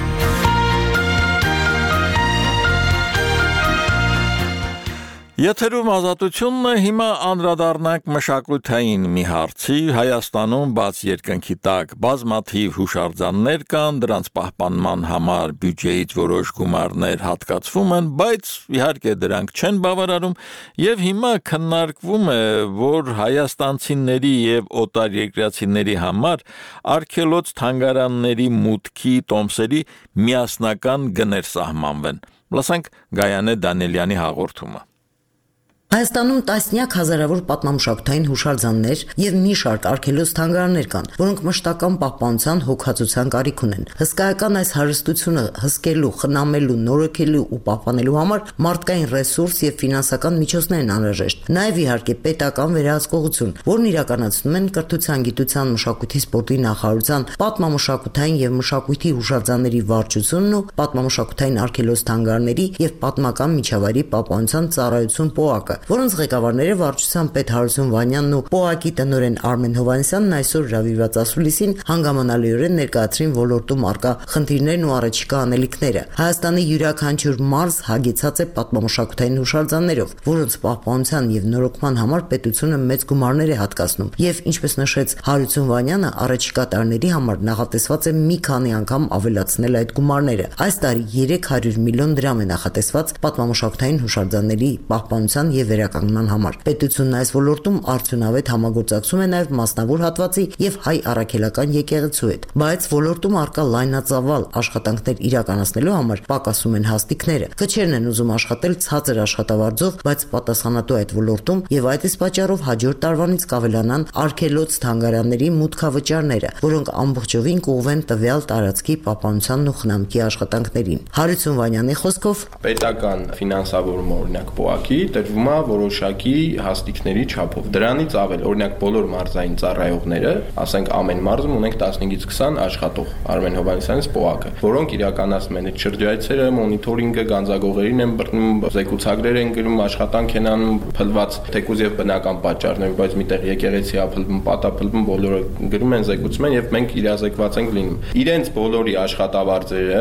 Եթերում ազատությունն է, հիմա անդրադառնանք մշակութային մի հարցի։ Հայաստանում բաց երկնքի տակ բազմաթիվ հուշարձաններ կան, դրանց պահպանման համար բյուջեից որոշ գումարներ հատկացվում են, բայց իհարկե դրանք չեն բավարարում, եւ հիմա քննարկվում է, որ հայաստանցիների եւ օտարերկրացիների համար արգելոց թանգարանների մուտքի տոմսերի միասնական գներ սահմանվեն։ Լսենք Գայանե Դանիելյանի հաղորդումը։ Հայաստանում տասնյակ հազարավոր պատմամշակութային հուշարձաններ եւ մի շարք արգելոց թանգարաններ կան, որոնք մշտական պահպանության հոգացության կարիք ունեն։ Հսկայական այս հարստությունը հսկելու, խնամելու, նորոգելու ու պահպանելու համար մարդկային ռեսուրս եւ ֆինանսական միջոցներ են անհրաժեշտ։ Նաեւ իհարկե պետական վերահսկողություն, որն իրականացնում են Կրթության, Գիտության, Մշակույթի, Սպորտի նախարարության պատմամշակութային եւ մշակույթի հուշարձանների վարչությունն ու պատմամշակութային արգելոց թանգարանների եւ պատմական միջավայրի պահպանության ծառայություն ՊՕԱԿ-ը, որոնց ղեկավարները վարչության պետ Հարություն Վանյանն ու ՊՕԱԿ-ի տնօրեն Արմեն Հովհաննիսյանն այսօր հրավիրված ասուլիսին հանգամանալիորեն ներկայացրին ոլորտում արկա խնդիրներն ու առաջիկա անելիքները։ Հայաստանի յուրաքանչյուր մարզ հագեցած է պատմամշակութային հուշարձաններով, որոնց պահպանության եւ նորոգման համար պետությունը մեծ գումարներ է հատկացնում։ Եվ ինչպես նշեց Հարություն Վանյանը, առաջիկա տարիների համար նախատեսված է մի քանի անգամ ավելացնել այդ գումարները։ Այս տարի 300 միլիոն դրամ է նախատեսված պատմամշակութային հուշարձանների պահպանության եւ վերականգնման համար։ Պետությունն այս ոլորտում արդյունավետ համագործակցում է նաեւ մասնավոր հատվածի եւ հայ առաքելական եկեղեցու հետ, բայց ոլորտում արկա լայնածավալ աշխատանքներ իրականացնելու համար պակասում են հաստիկները։ Քչերն են ուզում աշխատել ցածր աշխատավարձով, բայց պատասխանատու այդ ոլորտում եւ այդ իսկ պատճառով հաջորդ տարվանից կավելանան արգելոց թանգարանների մուտքավճարները, որոնք ամբողջովին կուղղվեն տվյալ տարածքի պահպանությանն ու խնամքի աշխատանքներին։ Հարություն Վանյանի խոսքով պետական ֆինանսավորումը օրինակ ՊՕԱԿ-ի տրվում է որոշակի հաստիկների չափով։ Դրանից ավել, օրինակ բոլոր մարզային ծառայողները, ասենք ամեն մարզում ունենք 15-ից 20 աշխատող Արմեն Հովհաննիսյանից ՊՕԱԿ-ը, որոնք իրականացնում են այդ շրջայցերը, մոնիթորինգը, գանձագողերին են բռնում, զեկուցագրեր են գրում, աշխատանք են անում, փլված թեկուզ եւ բնական պատճառներով, բայց միտեղ եկեղեցի ափլվում, պատափլվում, բոլորը գրում են, զեկուցում են եւ մենք իրազեկված ենք լինում։ Իրենց բոլորի աշխատավարձերը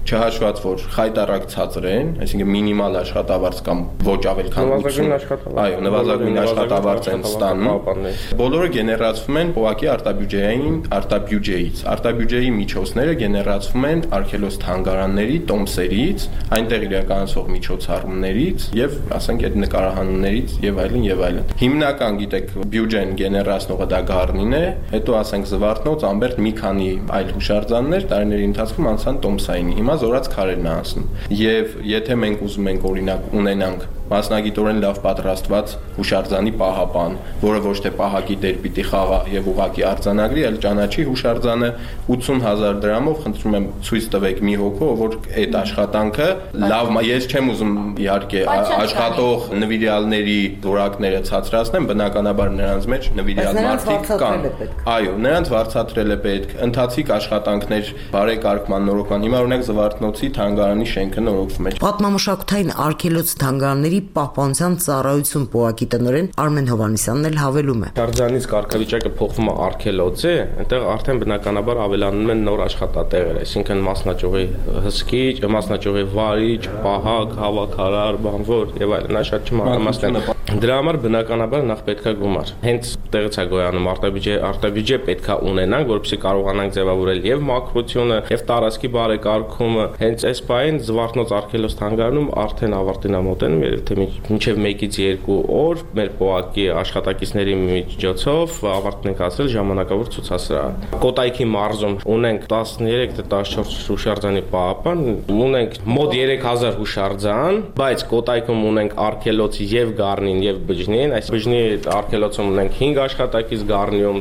չհաշված որ խայտառակ ցածր են, այսինքն մինիմալ աշխատավարձ կամ ոչ ավել քան 80, այո, նվազագույն աշխատավարձ են ստանում։ Բոլորը գեներացվում են ուղղակի արտաբյուջեից։ Արտաբյուջեի միջոցները գեներացվում են արգելոց-թանգարանների, տոմսերից, այնտեղ իրականացվող միջոցառումներից եւ, ասենք, այդ նկարահանումներից եւ այլն եւ այլն։ Հիմնական, գիտեք, բյուջեն գեներացնողը դա Գառնին է, հետո ասենք Զվարթնոց, Ամբերտ, մի քանի այլ հուշարձաններ տարիների ընթացքում անցան տոմսային։ Հիմա զորաց քարերն է անցնում։ Եվ եթե մենք ուզում ենք օրինակ ունենանք մասնագիտորեն լավ պատրաստված հուշարձանի պահապան, որը ոչ թե պահակի դեր պիտի խաղա եւ ուղակի արձանագրի, այլ ճանաչի հուշարձանը 80,000 դրամով, խնդրում եմ ցույց տվեք մի հոգու, որ այդ աշխատանքը լավ, ես չեմ ուզում իհարկե աշխատող նվիրյալների որակները ցածրացնեմ, բնականաբար նրանց մեջ նվիրյալ մարդիկ կան։ Այո, նրանց վարձատրել է պետք, ընթացիկ աշխատանքներ, բարեկարգման, նորոգման։ Հիմա օրինակ Զվարթնոցի թանգարանի շենքը նորոգվում է։ Պատմամշակութային արգելոց թանգարանների պահպանության ծառայություն ՊՕԱԿ-ի տնօրեն Արմեն Հովհաննիսյանն էլ հավելում է։ Շրջանից կարգավիճակը փոխվում է արգելոց է, այնտեղ արդեն բնականաբար ավելանում են նոր աշխատատեղեր, այսինքն մասնաճյուղի հսկիչ, մասնաճյուղի վարիչ, պահակ, հավաքարար, բանվոր եւ այլն, նա շատ չմարամասն է։ Դրա համար բնականաբար նախ պետքա գումար։ Հենց տեղից է գոյանում արտաբյուջե պետքա ունենանք, որպեսզի կարողանանք ձևավորել եւ մաքրությունը, եւ տարածքի բարեկարգումը։ Հենց այս պահին Զվարթնոց արգելոց թանգարանում արդեն ավարտին է մոտենում, թե մինչև 1-ից 2 օր մեր ՊՕԱԿ-ի աշխատակիցների միջոցով ավարտին ենք ասել ժամանակավոր ցուցասրահ։ Կոտայքի մարզում ունենք 13 թե 14 հուշարձանի պահապան, ունենք մոտ 3000 հուշարձան, բայց Կոտայքում ունենք արգելոց եւ Գառնին եւ Բջնին, այս Բջնի արգելոցում ունենք 5 աշխատակից, Գառնիում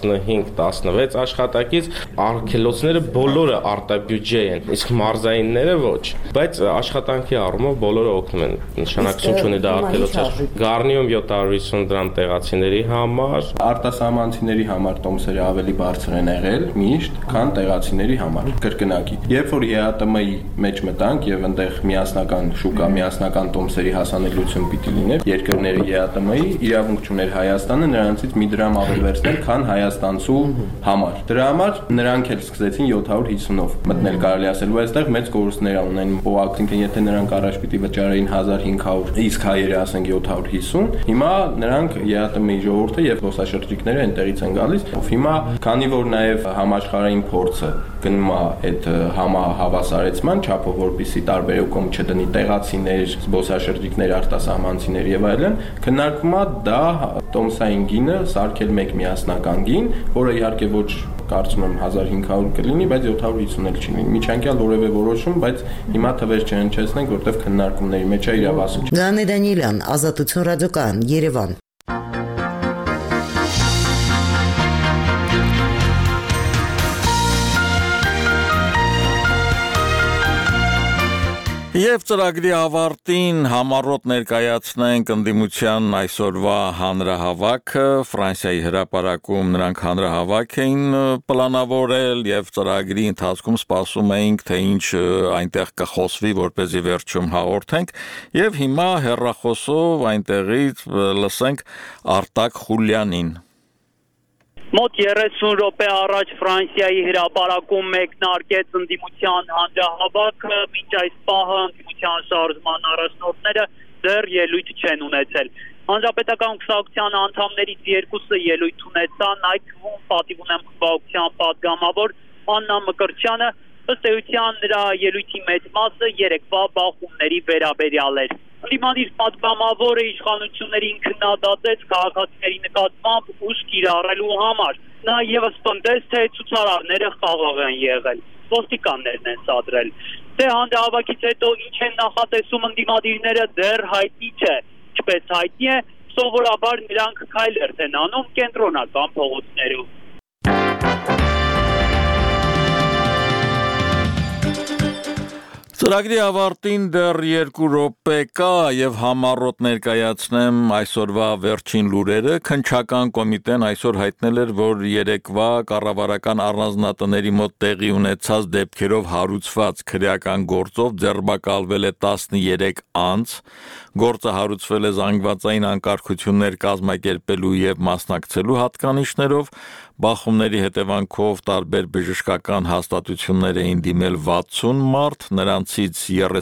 15-16 աշխատակից, արգելոցները բոլորը արտաբյուջե են, իսկ մարզայինները ոչ, բայց աշխատանքի առումով բոլորը օգնում են, նշանակություն չունի դա արգելոցը։ Գառնիում 750 դրամ տեղացիների համար, արտասահմանցիների համար տոմսերը ավելի բարձր են եղել միշտ, քան տեղացիների համար, կրկնակի։ Երբ որ ԵԱՏՄ-ի մեջ մտանք եւ այնտեղ միասնական շուկա, միասնական տոմսերի հասանելիություն պիտի լիներ, երկրների ԵԱՏՄ-ի իրավունք չուներ Հայաստանը նրանցից մի դրամ ավել վերցնել, քան հայաստանցու համար։ Դրա համար նրանք էլ սկսեցին 750-ով մտնել, կարելի ասել, ու այստեղ մեծ կորուստներ ունեն ՊՕԱԿ-ին, եթե նրանք առաջ պիտի վճարեին 1500, իսկ հայերը ասենք 750, հիմա նրանք ԵԱՏՄ-ի ժողովուրդը եւ զբոսաշրջիկները այնտեղից են գալիս, հիմա քանի որ նաեւ համաշխարհային փորձը գնում է այդ համահավասարեցման չափով, որպեսզի տարբերակում չդնի տեղացիներ, զբոսաշրջիկներ, արտասահմանցիներ եւ այլն, քննարկվում է դա տոմսային գինը սարքել մեկ միասնական գին, որը իհարկե ոչ կարծում եմ 1500 կլինի, բայց 750 էլ չի լինի։ Միջանկյալ որևէ որոշում, բայց հիմա թվեր չհնչեցնենք, որտեղ քննարկումների մեջ է իրավասու։ Գանե Դանիելյան, Ազատություն ռադիոկայան, Երևան։ Եվ ծրագրի ավարտին համառոտ ներկայացնենք ընդդիմության այսօրվա հանրահավաքը, Ֆրանսիայի հրապարակում նրանք հանրահավաք էին պլանավորել եւ ծրագրի ընթացքում սպասում էինք, թե ինչ այնտեղ կխոսվի, որպեսզի վերջում հաղորդենք, եւ հիմա հեռախոսով այնտեղից լսենք Արտակ Խուլյանին։ Մոտ 30 րոպե առաջ Ֆրանսիայի հրապարակում մեկնարկեց ընդդիմության հանրահավաքը, մինչ այս պահը ընդդիմության շարժման առաջնորդները դեռ ելույթ չեն ունեցել։ Հանրապետական կուսակցության անդամներից երկուսը ելույթ ունեցան, այդ թվում պատիվ ունեմ խմբակցության падգամավոր Աննա Մկրտչյանը, ըստ էության նրա ելույթի մեծ մասը երեկվա բախումների վերաբերյալ էր։ Ընդդիմանիր падգամավորը իշխանություններին քննադատեց քաղաքացիների նկատմամբ ուժ կիրառելու համար։ Նա եւս պնդեց, թե ցուցարարները խաղաղ են եղել, ոստիկաններն են սադրել։ Թե հանրահավաքից հետո ինչ են նախատեսում ընդդիմադիրները դեռ հայտնի չէ։ Ինչպես հայտնի է, սովորաբար նրանք քայլերթ են անում կենտրոնական փողոցներում։ Ծրագրի ավարտին դեռ 2 րոպե կա եւ համառոտ ներկայացնեմ այսօրվա վերջին լուրերը։ Քննչական կոմիտեն այսօր հայտնել էր, որ երեկվա կառավարական առանձնատների մոտ տեղի ունեցած դեպքերով հարուցված քրեական գործով ձերբակալվել է 13 անձ։ Գործը հարուցվել է զանգվածային անկարգություններ կազմակերպելու եւ մասնակցելու հատկանիշներով։ Բախումների հետևանքով տարբեր բժշկական հաստատություններ էին դիմել 60 մարդ, նրանցից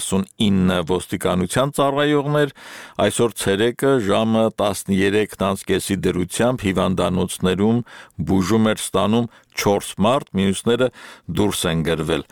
39 ոստիկանության ծառայողներ, այսօր ցերեկը ժամը 13:30 դրությամբ հիվանդանոցներում բուժում էր ստանում 4 մարդ, մյուսները դուրս են գրվել։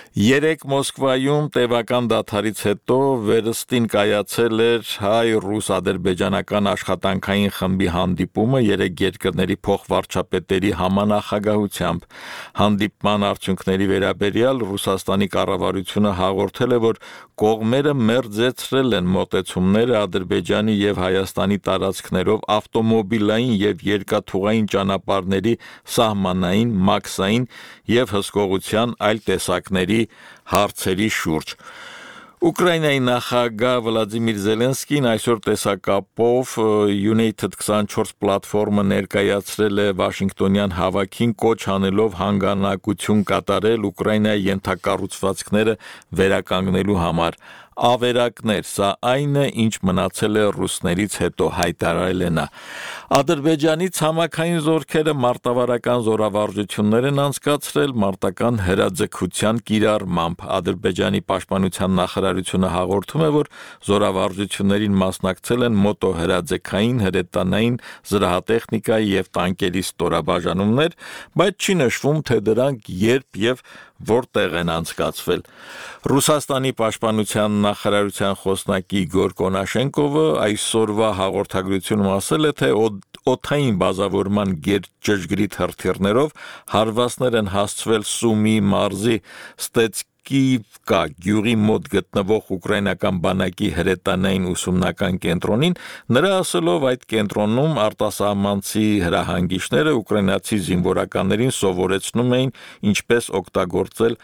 3 Մոսկվայում տևական դադարից հետո վերստին կայացել էր հայ-ռուս-ադրբեջանական աշխատանքային խմբի հանդիպումը 3 երկրների փոխվարչապետերի համանախագահությամբ։ Հանդիպման արդյունքների վերաբերյալ Ռուսաստանի կառավարությունը հաղորդել է, որ կողմերը մերձեցրել են մոտեցումները Ադրբեջանի եւ Հայաստանի տարածքներով ավտոմոբիլային եւ երկաթուղային ճանապարհների սահմանային, մաքսային եւ հսկողության այլ տեսակների հարցերի շուրջ։ Ուկրաինայի նախագահ Վլադիմիր Զելենսկին այսօր տեսակապով United 24 պլատֆորմը ներկայացրել է Վաշինգտոնյան հավաքին կոչ անելով հանգանակություն կատարել Ուկրաինայի ենթակառուցվածքները վերականգնելու համար։ Ավերակներ, սա այն է, ինչ մնացել է ռուսներից հետո, հայտարարել է նա։ Ադրբեջանի ցամաքային զորքերը մարտավարական զորավարժություններ են անցկացրել մարտական հրաձգության կիրառմամբ։ Ադրբեջանի պաշտպանության նախարարությունը հաղորդում է, որ զորավարժություններին մասնակցել են մոտոհրաձգային, հրետանային զրահատեխնիկայի եւ տանկերի ստորաբաժանումներ, բայց չի նշվում, թե դրանք երբ եւ որտեղ են անցկացվել։ Ռուսաստանի պաշտպանության նախարարության խոսնակ Իգոր Կոնաշենկովը այսօրվա հաղորդագրությունում ասել է, թե օդային բազավորման ճշգրիտ հրթիռներով հարվածներ են հասցվել Սումի մարզի Ստեցկիվկա գյուղի մոտ գտնվող ուկրաինական բանակի հրետանային ուսումնական կենտրոնին, նրա ասելով այդ կենտրոնում արտասահմանցի հրահանգիչները ուկրաինացի զինվորականներին սովորեցնում էին ինչպես օգտագործել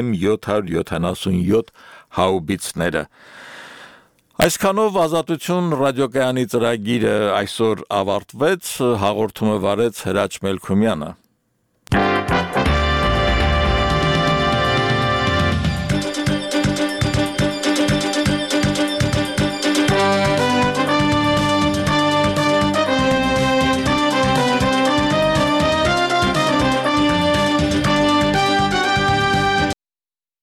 M777 հաուբիցները։ Այսքանով Ազատություն ռադիոկայանի ծրագիրը այսօր ավարտվեց, հաղորդումը վարեց Հրաչ Մելքումյանը։